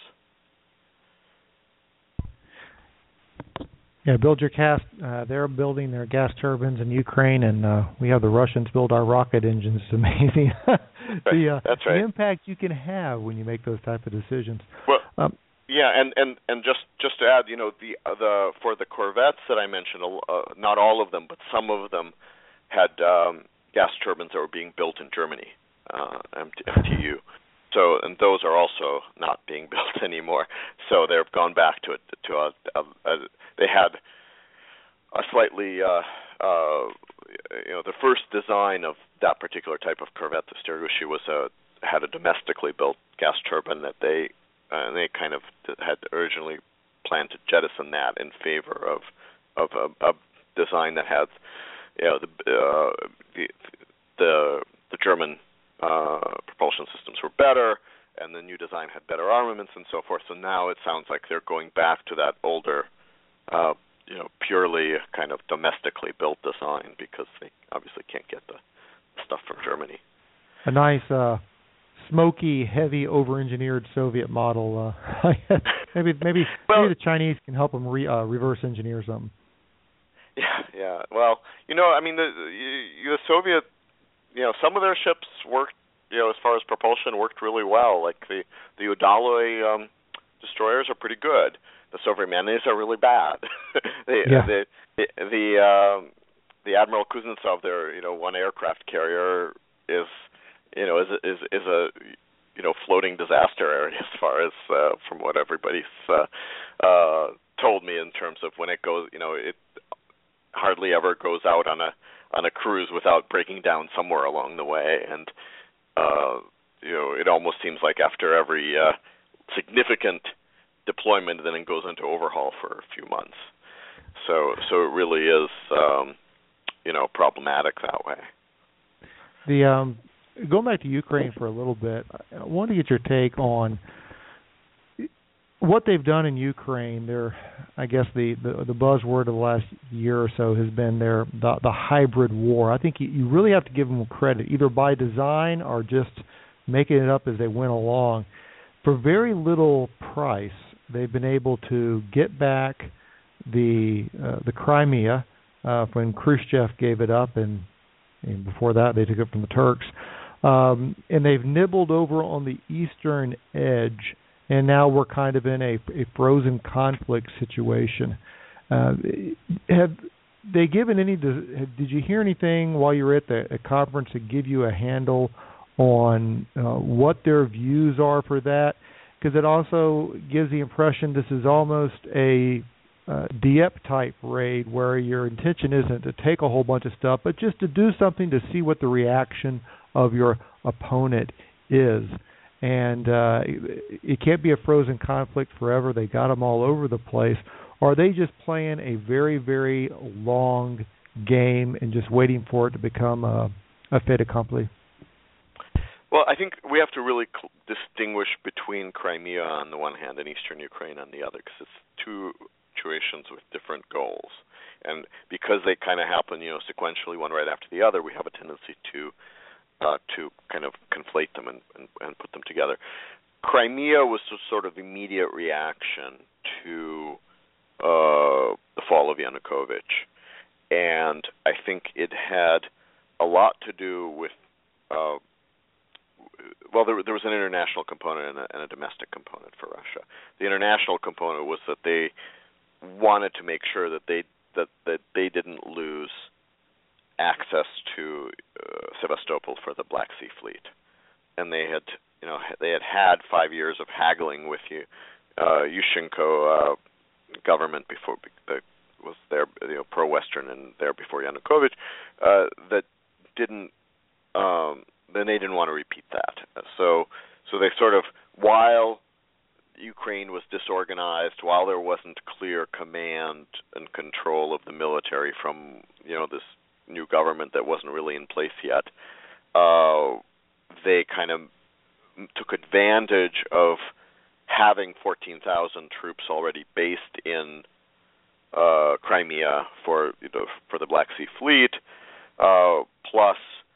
Yeah, build your cast. Uh, they're building their gas turbines in Ukraine, and uh, we have the Russians build our rocket engines. It's amazing. the, uh, That's right. The impact you can have when you make those type of decisions. Well, um, yeah, and, and, and just just to add, you know, the the for the corvettes that I mentioned, uh, not all of them, but some of them had um, gas turbines that were being built in Germany, uh, M T U. So, and those are also not being built anymore. So they've gone back to it to a, a, a they had a slightly uh, uh, you know, the first design of that particular type of corvette, the Stergushi, was a had a domestically built gas turbine that they uh, they kind of had originally planned to jettison that in favor of of a, a design that had, you know, the uh, the, the the German Uh, propulsion systems were better, and the new design had better armaments and so forth. So now it sounds like they're going back to that older, uh, you know, purely kind of domestically built design because they obviously can't get the stuff from Germany. A nice uh, smoky, heavy, over-engineered Soviet model. Uh, maybe maybe well, maybe the Chinese can help them re, uh, reverse engineer something. Yeah, yeah. Well, you know, I mean, the, the the Soviet, you know, some of their ships worked, you know, as far as propulsion, worked really well. Like the the Udaloy um, destroyers are pretty good. The Sovremennets are really bad. the, yeah. the the the, um, the Admiral Kuznetsov, their you know one aircraft carrier, is you know is is is a you know floating disaster area as far as uh, from what everybody's uh, uh, told me in terms of when it goes, you know, it hardly ever goes out on a on a cruise without breaking down somewhere along the way, and uh, you know it almost seems like after every uh, significant deployment, then it goes into overhaul for a few months. So so it really is um, you know problematic that way. The um, going back to Ukraine for a little bit, I want to get your take on what they've done in Ukraine. They're, I guess the, the, the buzzword of the last year or so has been their the, the hybrid war. I think you, you really have to give them credit, either by design or just making it up as they went along. For very little price, they've been able to get back the uh, the Crimea uh, when Khrushchev gave it up, and, and before that they took it from the Turks. Um, and they've nibbled over on the eastern edge. And now we're kind of in a, a frozen conflict situation. Uh, have they given any? Did you hear anything while you were at the conference to give you a handle on uh, what their views are for that? Because it also gives the impression this is almost a uh, Dieppe type raid where your intention isn't to take a whole bunch of stuff, but just to do something to see what the reaction of your opponent is. And uh, it can't be a frozen conflict forever. They got them all over the place. Or are they just playing a very, very long game and just waiting for it to become a, a fait accompli? Well, I think we have to really cl- distinguish between Crimea on the one hand and eastern Ukraine on the other, because it's two situations with different goals. And because they kind of happen, you know, sequentially, one right after the other, we have a tendency to Uh, to kind of conflate them and, and, and put them together. Crimea was a sort of immediate reaction to uh, the fall of Yanukovych, and I think it had a lot to do with, uh, well, there, there was an international component and a, and a domestic component for Russia. The international component was that they wanted to make sure that they that, that they didn't lose access to uh, Sevastopol for the Black Sea Fleet, and they had, you know, they had had five years of haggling with you, uh, Yushchenko uh, government before that was there, you know, pro-Western and there before Yanukovych, uh, that didn't. Um, then they didn't want to repeat that. So, so they sort of, while Ukraine was disorganized, while there wasn't clear command and control of the military from, you know, this new government that wasn't really in place yet, uh, they kind of took advantage of having fourteen thousand troops already based in uh, Crimea for you know, for the Black Sea Fleet, uh, plus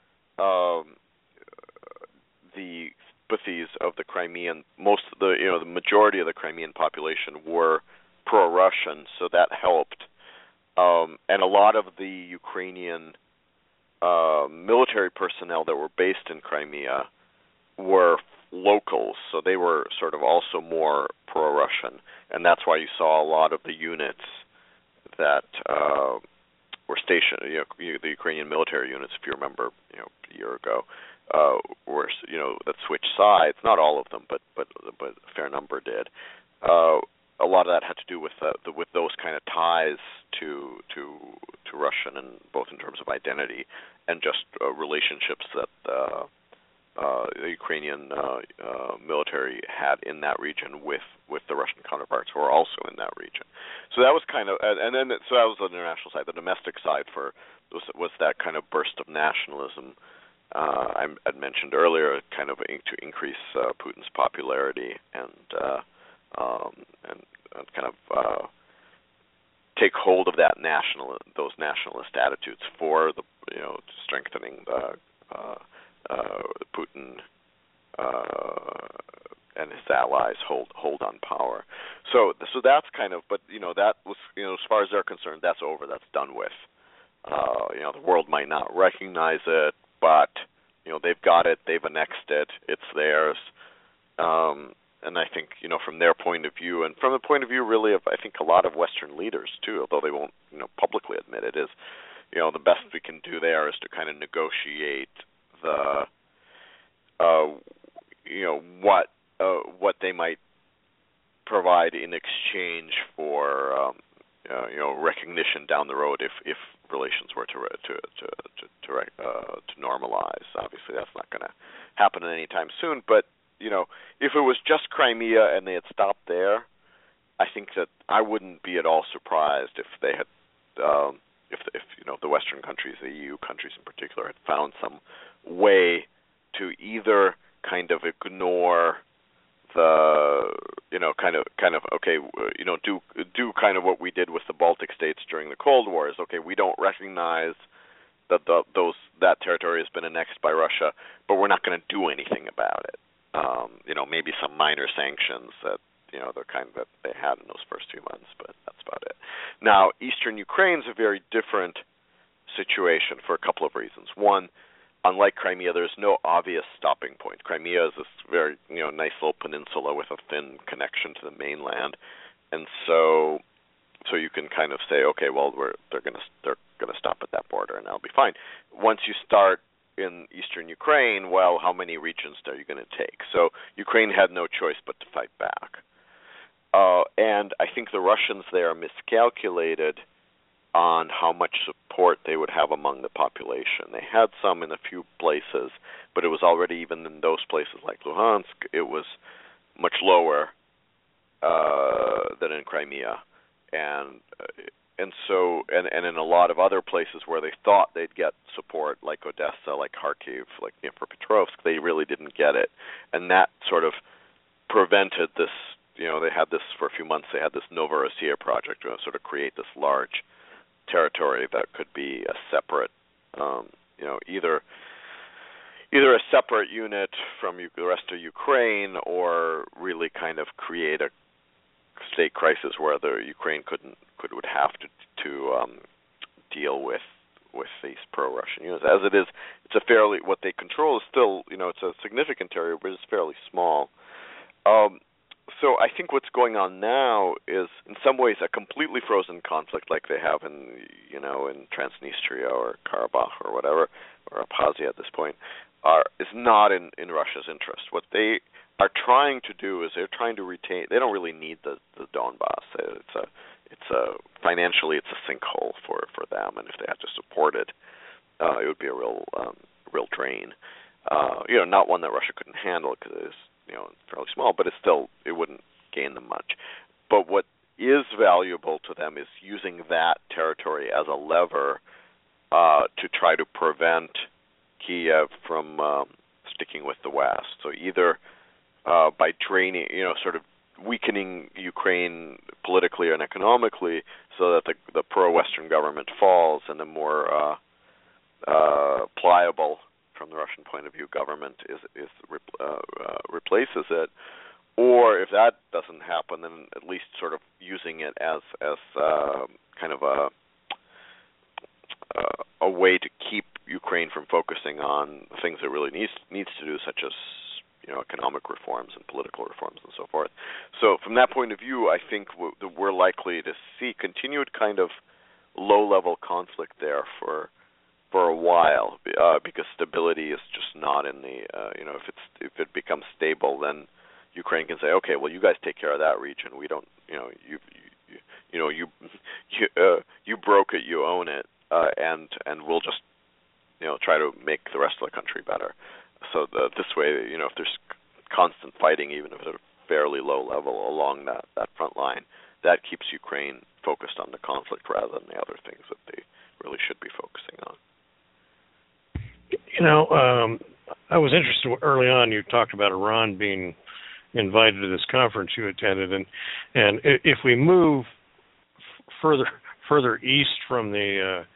um, the sympathies of the Crimean. Most of the you know the majority of the Crimean population were pro-Russian, so that helped. Um, and a lot of the Ukrainian uh, military personnel that were based in Crimea were locals, so they were sort of also more pro-Russian, and that's why you saw a lot of the units that uh, were stationed, you know, the Ukrainian military units, if you remember, you know, a year ago, uh, were you know that switched sides. Not all of them, but but but a fair number did. Uh, A lot of that had to do with uh, the, with those kind of ties to to to Russian, and both in terms of identity and just uh, relationships that uh, uh, the Ukrainian uh, uh, military had in that region with, with the Russian counterparts who were also in that region. So that was kind of, and, and then so that was the international side. The domestic side for was, was that kind of burst of nationalism uh, I had mentioned earlier, kind of to increase uh, Putin's popularity and. Uh, Um, and, and kind of uh, take hold of that national, those nationalist attitudes for the, you know, strengthening the uh, uh, Putin uh, and his allies hold hold on power. So so that's kind of, but you know that was, you know, as far as they're concerned, that's over. That's done with. Uh, you know, the world might not recognize it, but you know they've got it. They've annexed it. It's theirs. Um, and I think, you know, from their point of view, and from the point of view really of, I think, a lot of Western leaders too, although they won't, you know, publicly admit it, is, you know, the best we can do there is to kind of negotiate the, uh, you know, what uh, what they might provide in exchange for, um, uh, you know, recognition down the road if, if relations were to to to to to, uh, to normalize. Obviously, that's not going to happen anytime soon, but you know, if it was just Crimea and they had stopped there, I think that I wouldn't be at all surprised if they had, um, if, if you know, the Western countries, the E U countries in particular, had found some way to either kind of ignore the, you know, kind of, kind of, okay, you know, do do kind of what we did with the Baltic states during the Cold War. Is okay, we don't recognize that the, those that territory has been annexed by Russia, but we're not going to do anything about it. Um, you know, maybe some minor sanctions that, you know, the kind that they had in those first few months, but that's about it. Now, Eastern Ukraine's a very different situation for a couple of reasons. One, unlike Crimea, there's no obvious stopping point. Crimea is this very, you know, nice little peninsula with a thin connection to the mainland, and so, so you can kind of say, okay, well, we're they're gonna they're gonna stop at that border, and that'll be fine. Once you start in eastern Ukraine, well, how many regions are you going to take? So Ukraine had no choice but to fight back. Uh, and I think the Russians there miscalculated on how much support they would have among the population. They had some in a few places, but it was already, even in those places like Luhansk, it was much lower uh, than in Crimea. And uh, And so, and, and in a lot of other places where they thought they'd get support, like Odessa, like Kharkiv, like Dnipropetrovsk, they really didn't get it. And that sort of prevented this, you know, they had this for a few months, they had this Novorossiya project to sort of create this large territory that could be a separate, um, you know, either either a separate unit from the rest of Ukraine or really kind of create a state crisis where the Ukraine couldn't could would have to to um, deal with with these pro-Russian units. As it is, it's a fairly, what they control is still, you know, it's a significant area, but it's fairly small. Um, so I think what's going on now is, in some ways, a completely frozen conflict like they have in, you know, in Transnistria or Karabakh or whatever, or Abkhazia at this point, are is not in, in Russia's interest. What they are trying to do is they're trying to retain. They don't really need the, the Donbass. It's a, it's a financially it's a sinkhole for, for them, and if they had to support it, uh, it would be a real um, real drain. Uh, you know, not one that Russia couldn't handle because it is, you know, fairly small, but it's still, it wouldn't gain them much. But what is valuable to them is using that territory as a lever uh, to try to prevent Kiev from um, sticking with the West. So either uh, by draining, you know, sort of weakening Ukraine politically and economically so that the, the pro-Western government falls and the more uh, uh, pliable, from the Russian point of view, government is is uh, uh, replaces it, or if that doesn't happen, then at least sort of using it as as uh, kind of a uh, a way to keep Ukraine from focusing on things it really needs needs to do, such as, you know, economic reforms and political reforms and so forth. So from that point of view, I think we're likely to see continued kind of low-level conflict there for. for a while, uh, because stability is just not in the, uh, you know, if it's if it becomes stable, then Ukraine can say, okay, well, you guys take care of that region. We don't, you know, you, you, you know, you, you, uh, you broke it, you own it, uh, and and we'll just, you know, try to make the rest of the country better. So the, this way, you know, if there's constant fighting, even if it's at a fairly low level along that that front line, that keeps Ukraine focused on the conflict rather than the other things that they really should be focusing on. You know, um, I was interested early on. You talked about Iran being invited to this conference you attended, and and if we move f- further further east from the uh,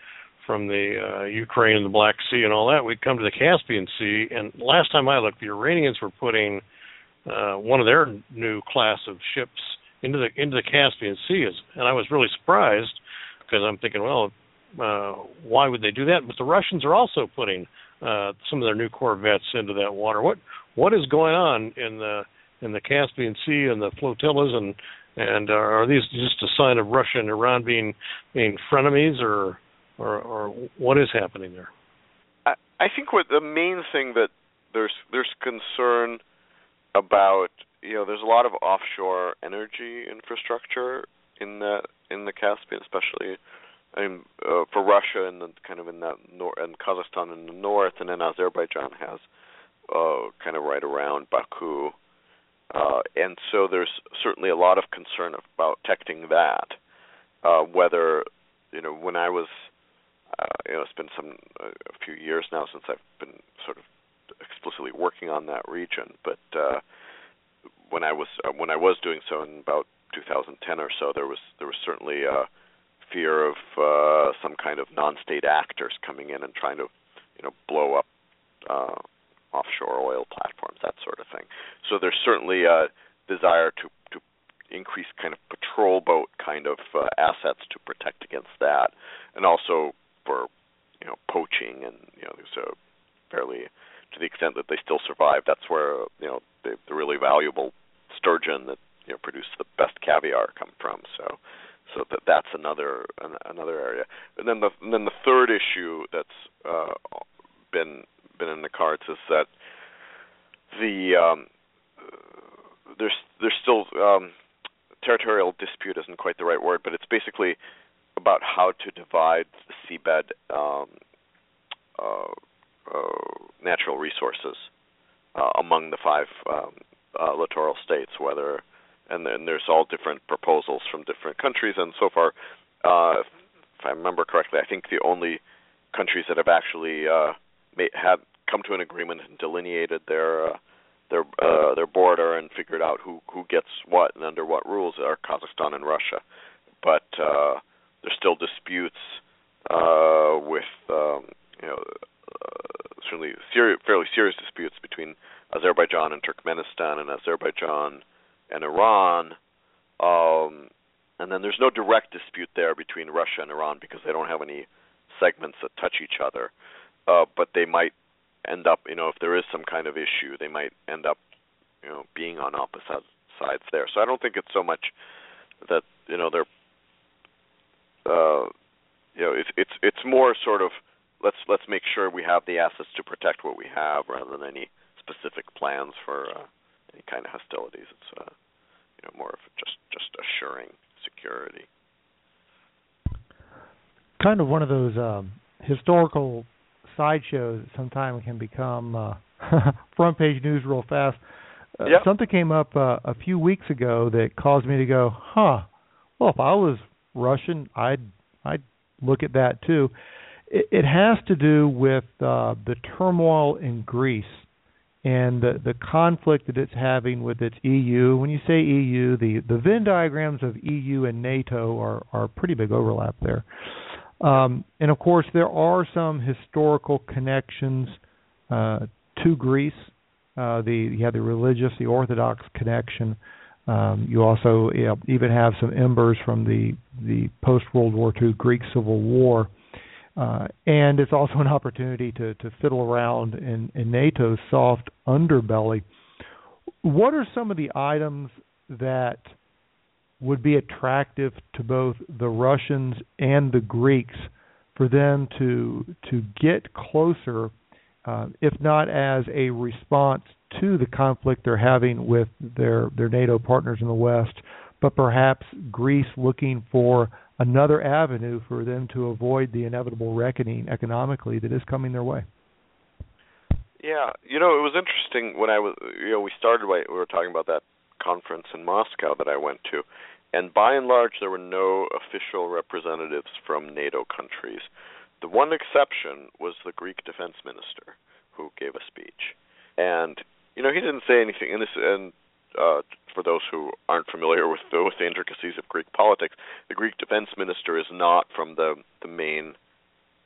from the uh, Ukraine and the Black Sea and all that, we'd come to the Caspian Sea. And last time I looked, the Iranians were putting uh, one of their new class of ships into the into the Caspian Sea, and I was really surprised because I'm thinking, well, uh, why would they do that? But the Russians are also putting uh, some of their new corvettes into that water. What what is going on in the in the Caspian Sea and the flotillas, and and uh, are these just a sign of Russia and Iran being being frenemies, or or, or what is happening there? I, I think what the main thing that there's there's concern about, you know, there's a lot of offshore energy infrastructure in the in the Caspian, especially I mean, uh, for Russia and kind of in that nor- and Kazakhstan in the north, and then Azerbaijan has uh, kind of right around Baku, uh, and so there's certainly a lot of concern about protecting that. Uh, whether, you know, when I was, uh, you know, it's been some uh, a few years now since I've been sort of explicitly working on that region, but uh, when I was uh, when I was doing so in about two thousand ten or so, there was there was certainly a fear of uh, some kind of non-state actors coming in and trying to, you know, blow up uh, offshore oil platforms, that sort of thing. So there's certainly a desire to to increase kind of patrol boat kind of uh, assets to protect against that, and also for, you know, poaching, and, you know, there's a fairly, to the extent that they still survive, that's where, you know, the, the really valuable sturgeon that, you know, produce the best caviar come from. So, so that that's another an, another area. And then the and then the third issue that's uh, been been in the cards is that the um, there's there's still um, territorial dispute isn't quite the right word, but it's basically about how to divide the seabed um, uh, uh, natural resources uh, among the five um, uh, littoral states, whether and then there's all different proposals from different countries, and so far, uh, if I remember correctly, I think the only countries that have actually uh, made, had come to an agreement and delineated their uh, their uh, their border and figured out who, who gets what and under what rules are Kazakhstan and Russia. But uh, there's still disputes uh, with um, you know uh, certainly seri- fairly serious disputes between Azerbaijan and Turkmenistan, and Azerbaijan and Iran, um, and then there's no direct dispute there between Russia and Iran because they don't have any segments that touch each other. Uh, but they might end up, you know, if there is some kind of issue, they might end up, you know, being on opposite sides there. So I don't think it's so much that, you know, they're, uh, you know, it's it's it's more sort of let's let's make sure we have the assets to protect what we have rather than any specific plans for uh, any kind of hostilities. It's uh, you know, more of just just assuring security. Kind of one of those um, historical sideshows that sometimes can become uh, front page news real fast. Uh, yep. Something came up uh, a few weeks ago that caused me to go, huh, well, if I was Russian, I'd I'd look at that too. It, it has to do with uh, the turmoil in Greece and the, the conflict that it's having with its E U. When you say E U, the, the Venn diagrams of E U and NATO are, are pretty big overlap there. Um, and, of course, there are some historical connections uh, to Greece. Uh, the you have the religious, the Orthodox connection. Um, you also you know, even have some embers from the, the post-World War Two Greek Civil War. Uh, and it's also an opportunity to, to fiddle around in, in NATO's soft underbelly. What are some of the items that would be attractive to both the Russians and the Greeks for them to to get closer, uh, if not as a response to the conflict they're having with their, their NATO partners in the West, but perhaps Greece looking for another avenue for them to avoid the inevitable reckoning economically that is coming their way? Yeah, you know, it was interesting when I was, you know, we started, we were talking about that conference in Moscow that I went to, and by and large there were no official representatives from NATO countries. The one exception was the Greek defense minister who gave a speech. And, you know, he didn't say anything, and this, and uh, for those who aren't familiar with the, with the intricacies of Greek politics, the Greek defense minister is not from the, the main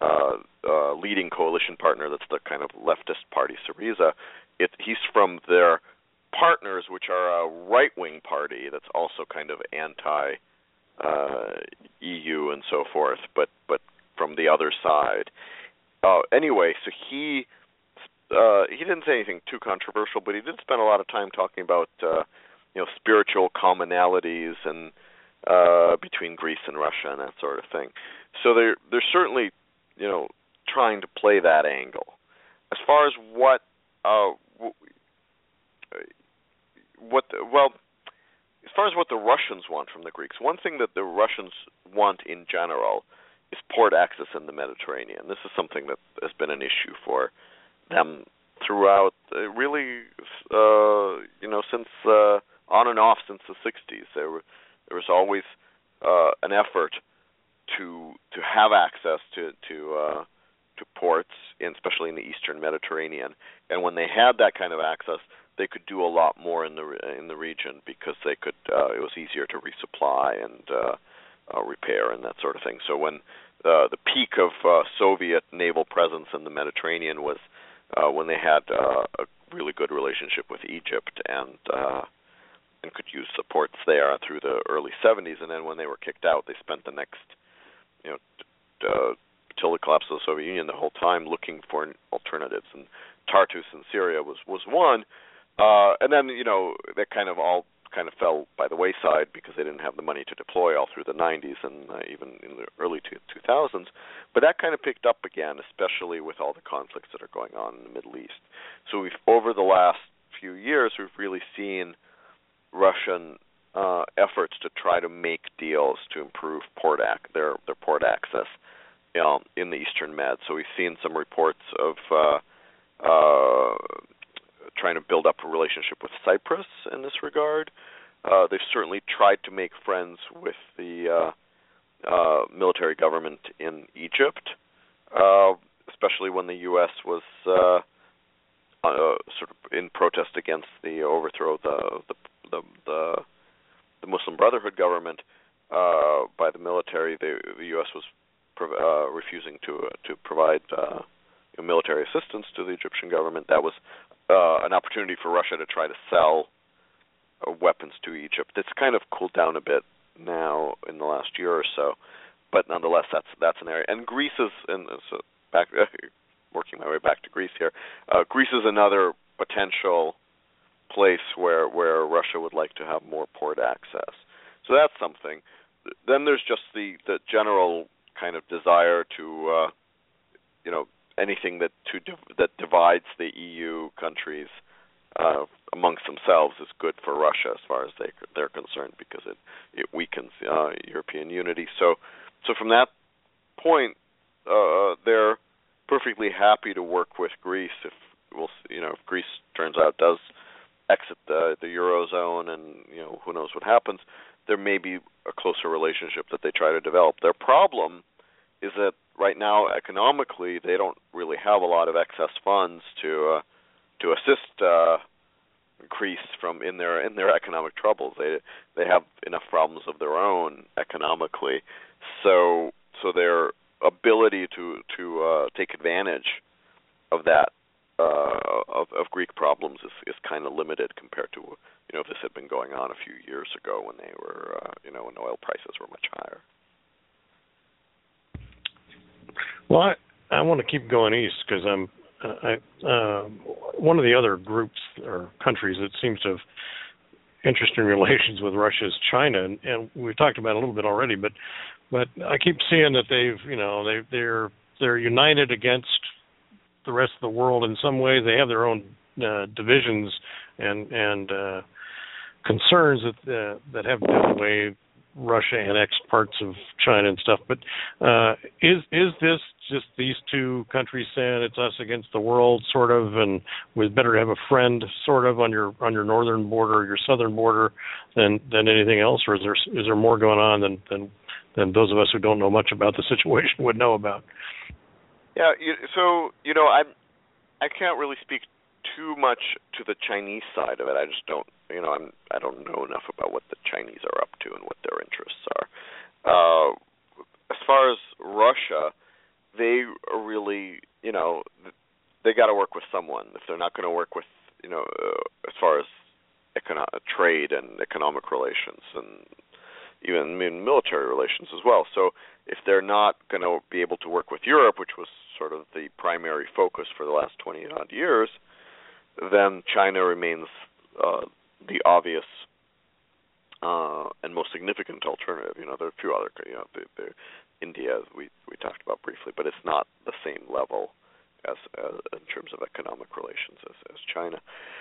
uh, uh, leading coalition partner, that's the kind of leftist party, Syriza, it, he's from their partners, which are a right-wing party that's also kind of anti uh, E U and so forth, but but from the other side. Uh, anyway, so he uh, he didn't say anything too controversial, but he did spend a lot of time talking about uh, you know spiritual commonalities and uh, between Greece and Russia and that sort of thing. So they're they're certainly you know trying to play that angle. As far as what uh, what the, well. As far as what the Russians want from the Greeks, one thing that the Russians want in general is port access in the Mediterranean. This is something that has been an issue for them throughout, uh, really, uh, you know, since uh, on and off since the sixties. There, were, there was always uh, an effort to to have access to to uh, to ports, in, especially in the Eastern Mediterranean. And when they had that kind of access, they could do a lot more in the in the region because they could. Uh, it was easier to resupply and uh, uh, repair and that sort of thing. So when uh, the peak of uh, Soviet naval presence in the Mediterranean was uh, when they had uh, a really good relationship with Egypt and uh, and could use the ports there through the early seventies. And then when they were kicked out, they spent the next, you know, t- uh, till the collapse of the Soviet Union, the whole time looking for alternatives. And Tartus in Syria was was one. Uh, and then, you know, that kind of all kind of fell by the wayside because they didn't have the money to deploy all through the nineties and uh, even in the early two thousands. But that kind of picked up again, especially with all the conflicts that are going on in the Middle East. So we've, over the last few years, we've really seen Russian uh, efforts to try to make deals to improve port ac- their their port access, you know, in the Eastern Med. So we've seen some reports of uh, uh, trying to build up a relationship with Cyprus in this regard. Uh, they've certainly tried to make friends with the uh, uh, military government in Egypt, uh, especially when the U S was uh, uh, sort of in protest against the overthrow of the the, the, the, the Muslim Brotherhood government uh, by the military. The, the U S was prov- uh, refusing to uh, to provide uh, military assistance to the Egyptian government. That was Uh, an opportunity for Russia to try to sell uh, weapons to Egypt. It's kind of cooled down a bit now in the last year or so, but nonetheless, that's that's an area. And Greece is, and so back uh, working my way back to Greece here. Uh, Greece is another potential place where where Russia would like to have more port access. So that's something. Then there's just the the general kind of desire to, uh, you know. anything that to div- that divides the E U countries uh, amongst themselves is good for Russia as far as they they're concerned because it it weakens uh, European unity. So so from that point, uh, they're perfectly happy to work with Greece if we'll you know if Greece turns out does exit the the eurozone and you know who knows what happens. There may be a closer relationship that they try to develop. Their problem is that right now, economically, they don't really have a lot of excess funds to uh, to assist uh, Greece from in their in their economic troubles. They they have enough problems of their own economically, so so their ability to to uh, take advantage of that uh, of, of Greek problems is, is kind of limited compared to you know if this had been going on a few years ago when they were uh, you know when oil prices were much higher. Well, I, I want to keep going east because I'm uh, I, uh, one of the other groups or countries that seems to have interesting relations with Russia is China, and, and we've talked about it a little bit already. But but I keep seeing that they've you know they they're they're united against the rest of the world in some ways. They have their own uh, divisions and and uh, concerns that uh, that have been the way Russia annexed parts of China and stuff. But uh, is is this just these two countries saying it's us against the world, sort of, and we'd better have a friend, sort of, on your on your northern border, or your southern border, than than anything else, or is there is there more going on than than than those of us who don't know much about the situation would know about? Yeah. You, so you know, I I can't really speak too much to the Chinese side of it. I just don't. You know, I'm, I don't know enough about what the Chinese are up to and what their interests are. Uh, as far as Russia, they are really, you know, they got to work with someone. If they're not going to work with, you know, uh, as far as econo- trade and economic relations and even in military relations as well. So if they're not going to be able to work with Europe, which was sort of the primary focus for the last twenty odd years, then China remains uh, the obvious uh, and most significant alternative. You know, there are a few other, you know, the, the India we we talked about briefly, but it's not the same level as, as in terms of economic relations as, as China.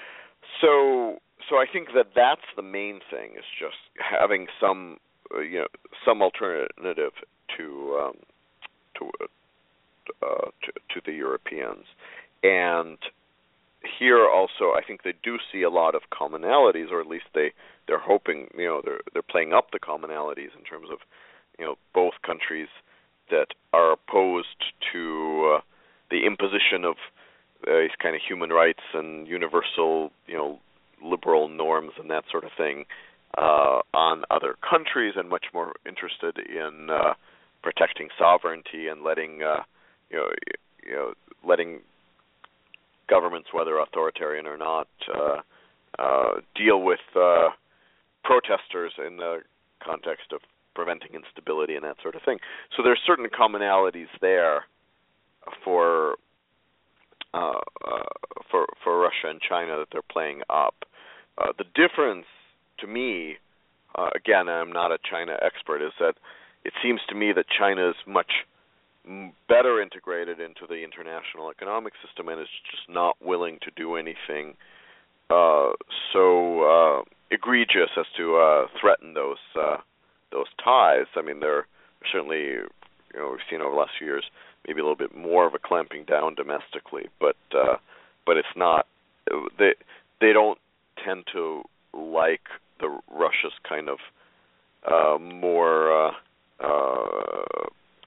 So so I think that that's the main thing, is just having some uh, you know some alternative to um, to, uh, to to the Europeans. And here also, I think they do see a lot of commonalities, or at least they they're hoping, you know, they're they're playing up the commonalities in terms of, you know, both countries that are opposed to uh, the imposition of uh, these kind of human rights and universal, you know, liberal norms and that sort of thing uh, on other countries, and much more interested in uh, protecting sovereignty and letting, uh, you know, you know, letting governments, whether authoritarian or not, uh, uh, deal with uh, protesters in the context of preventing instability and that sort of thing. So there's certain commonalities there for uh, uh, for for Russia and China that they're playing up. Uh, the difference, to me, uh, again, I'm not a China expert, is that it seems to me that China is much better integrated into the international economic system and is just not willing to do anything uh, so uh, egregious as to uh, threaten those uh, those ties. I mean, there are certainly, you know, we've seen over the last few years maybe a little bit more of a clamping down domestically, but uh, but it's not. They they don't tend to like the Russia's kind of uh, more. Uh, uh,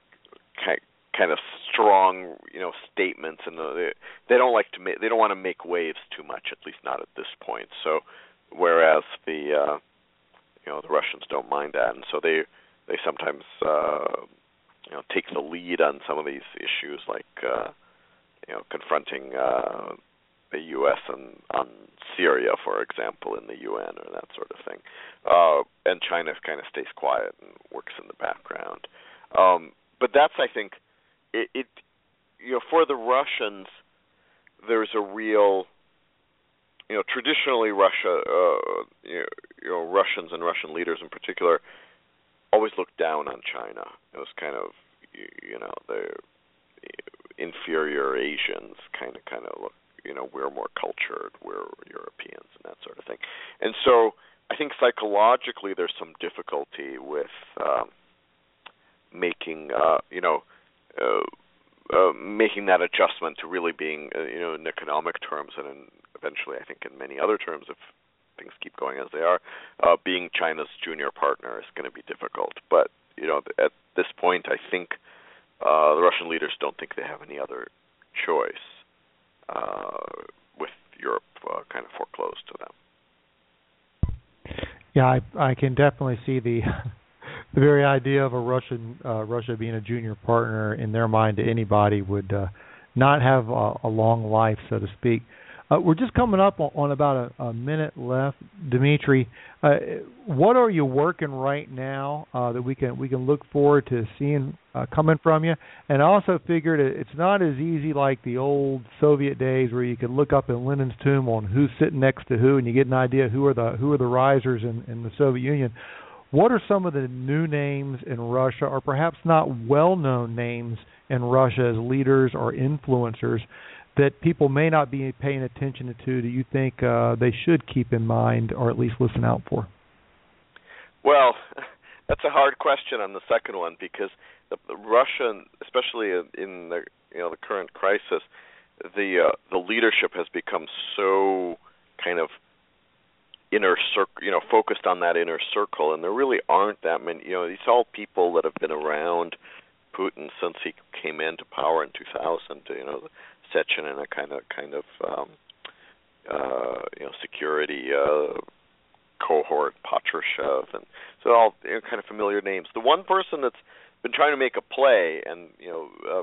kind of strong, you know, statements, and the, they don't like to make, they don't want to make waves too much, at least not at this point. So, whereas the, uh, you know, the Russians don't mind that, and so they they sometimes, uh, you know, take the lead on some of these issues, like, uh, you know, confronting uh, the U S and on Syria, for example, in the U N or that sort of thing. Uh, and China kind of stays quiet and works in the background. Um, but that's, I think. It, it, you know, for the Russians, there's a real, you know, traditionally Russia, uh, you, know, you know, Russians and Russian leaders in particular, always looked down on China. It was kind of, you, you know, the inferior Asians kind of, kind of look, you know, we're more cultured, we're Europeans, and that sort of thing. And so, I think psychologically, there's some difficulty with um, making, uh, you know. Uh, uh, making that adjustment to really being, uh, you know, in economic terms, and in eventually, I think, in many other terms, if things keep going as they are, uh, being China's junior partner is going to be difficult. But, you know, at this point, I think uh, the Russian leaders don't think they have any other choice uh, with Europe uh, kind of foreclosed to them. Yeah, I, I can definitely see the... The very idea of a Russian uh, Russia being a junior partner in their mind to anybody would uh, not have a, a long life, so to speak. Uh, we're just coming up on, on about a, a minute left, Dmitry. Uh, what are you working right now uh, that we can we can look forward to seeing uh, coming from you? And I also figured it's not as easy like the old Soviet days where you could look up in Lenin's tomb on who's sitting next to who, and you get an idea who are the who are the risers in, in the Soviet Union. What are some of the new names in Russia, or perhaps not well-known names in Russia as leaders or influencers that people may not be paying attention to that you think uh, they should keep in mind or at least listen out for? Well, that's a hard question on the second one, because the, the Russia, especially in the you know the current crisis, the uh, the leadership has become so kind of inner circle, you know, focused on that inner circle, and there really aren't that many. You know, these are all people that have been around Putin since he came into power in two thousand. You know, Sechin and a kind of kind of um, uh, you know security uh, cohort, Patrushev, and so all you know, kind of familiar names. The one person that's been trying to make a play and you know uh,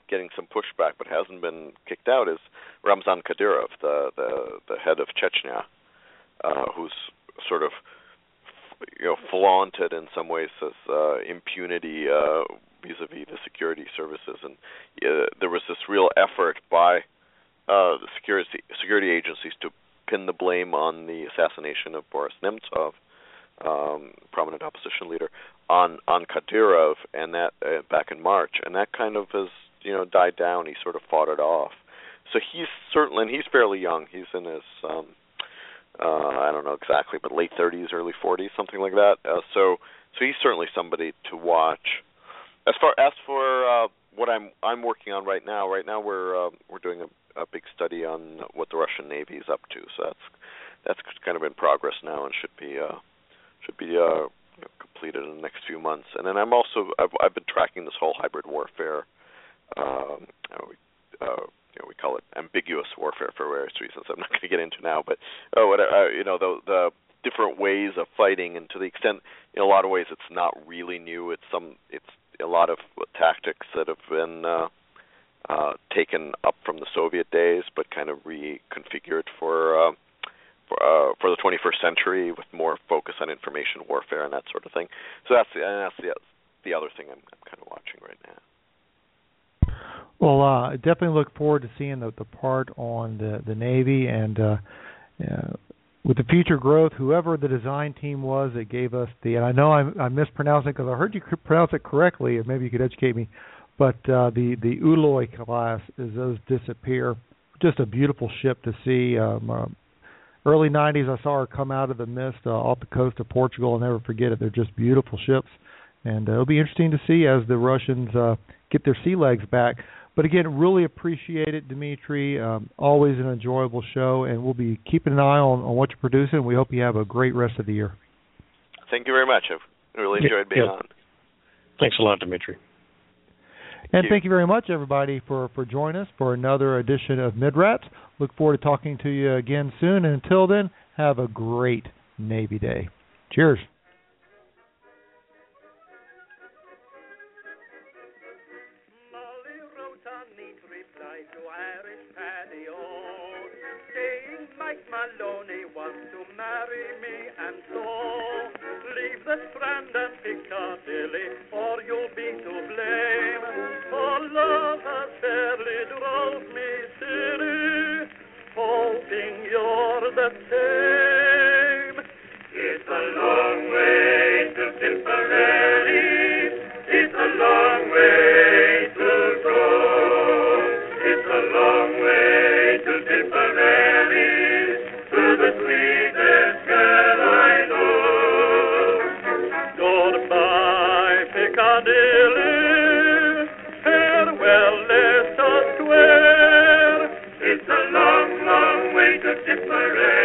getting some pushback but hasn't been kicked out is Ramzan Kadyrov, the the, the head of Chechnya, uh, who's sort of you know flaunted in some ways as uh, impunity uh, vis-a-vis the security services, and uh, there was this real effort by uh, the security security agencies to pin the blame on the assassination of Boris Nemtsov, um, prominent opposition leader, on on Kadyrov, and that uh, back in March, and that kind of has you know died down. He sort of fought it off. So he's certainly, and he's fairly young. He's in his um, uh, I don't know exactly, but late thirties, early forties, something like that. Uh, so so he's certainly somebody to watch. As far as for uh, what I'm I'm working on right now, right now we're uh, we're doing a, a big study on what the Russian Navy is up to. So that's that's kind of in progress now and should be uh, should be uh, you know, completed in the next few months. And then I'm also I've, I've been tracking this whole hybrid warfare. Um, uh, you know, we call it ambiguous warfare for various reasons. I'm not going to get into now, but oh, what, uh, you know the the different ways of fighting, and to the extent, in a lot of ways, it's not really new. It's some it's a lot of tactics that have been uh, uh, taken up from the Soviet days, but kind of reconfigured for uh, for, uh, for the twenty-first century, with more focus on information warfare and that sort of thing. So that's the and that's the the other thing I'm, I'm kind of watching right now. Well, uh, I definitely look forward to seeing the, the part on the the Navy and uh, uh, with the future growth. Whoever the design team was that gave us the, and I know I'm, I'm mispronouncing because I heard you pronounce it correctly, or maybe you could educate me. But uh, the the Uloy class, as those disappear, just a beautiful ship to see. Um, uh, early nineties, I saw her come out of the mist uh, off the coast of Portugal. I'll never forget it. They're just beautiful ships, and uh, it'll be interesting to see as the Russians uh, get their sea legs back. But again, really appreciate it, Dmitry. Um, always an enjoyable show, and we'll be keeping an eye on, on what you're producing. We hope you have a great rest of the year. Thank you very much. I've really enjoyed being yeah. on. Thanks a lot, Dmitry. Thank and you. Thank you very much, everybody, for, for joining us for another edition of MidRats. Look forward to talking to you again soon. And until then, have a great Navy Day. Cheers. Maloney wants to marry me, and so leave the Strand and Piccadilly, or you'll be to blame. For love has fairly drove me silly, hoping you're the same. It's a long way to Tipperary, it's a long way to go. It's a long way to Tipperary, the sweetest girl I know. Goodbye, Piccadilly, farewell, Leicester Square. It's a long, long way to Tipperary.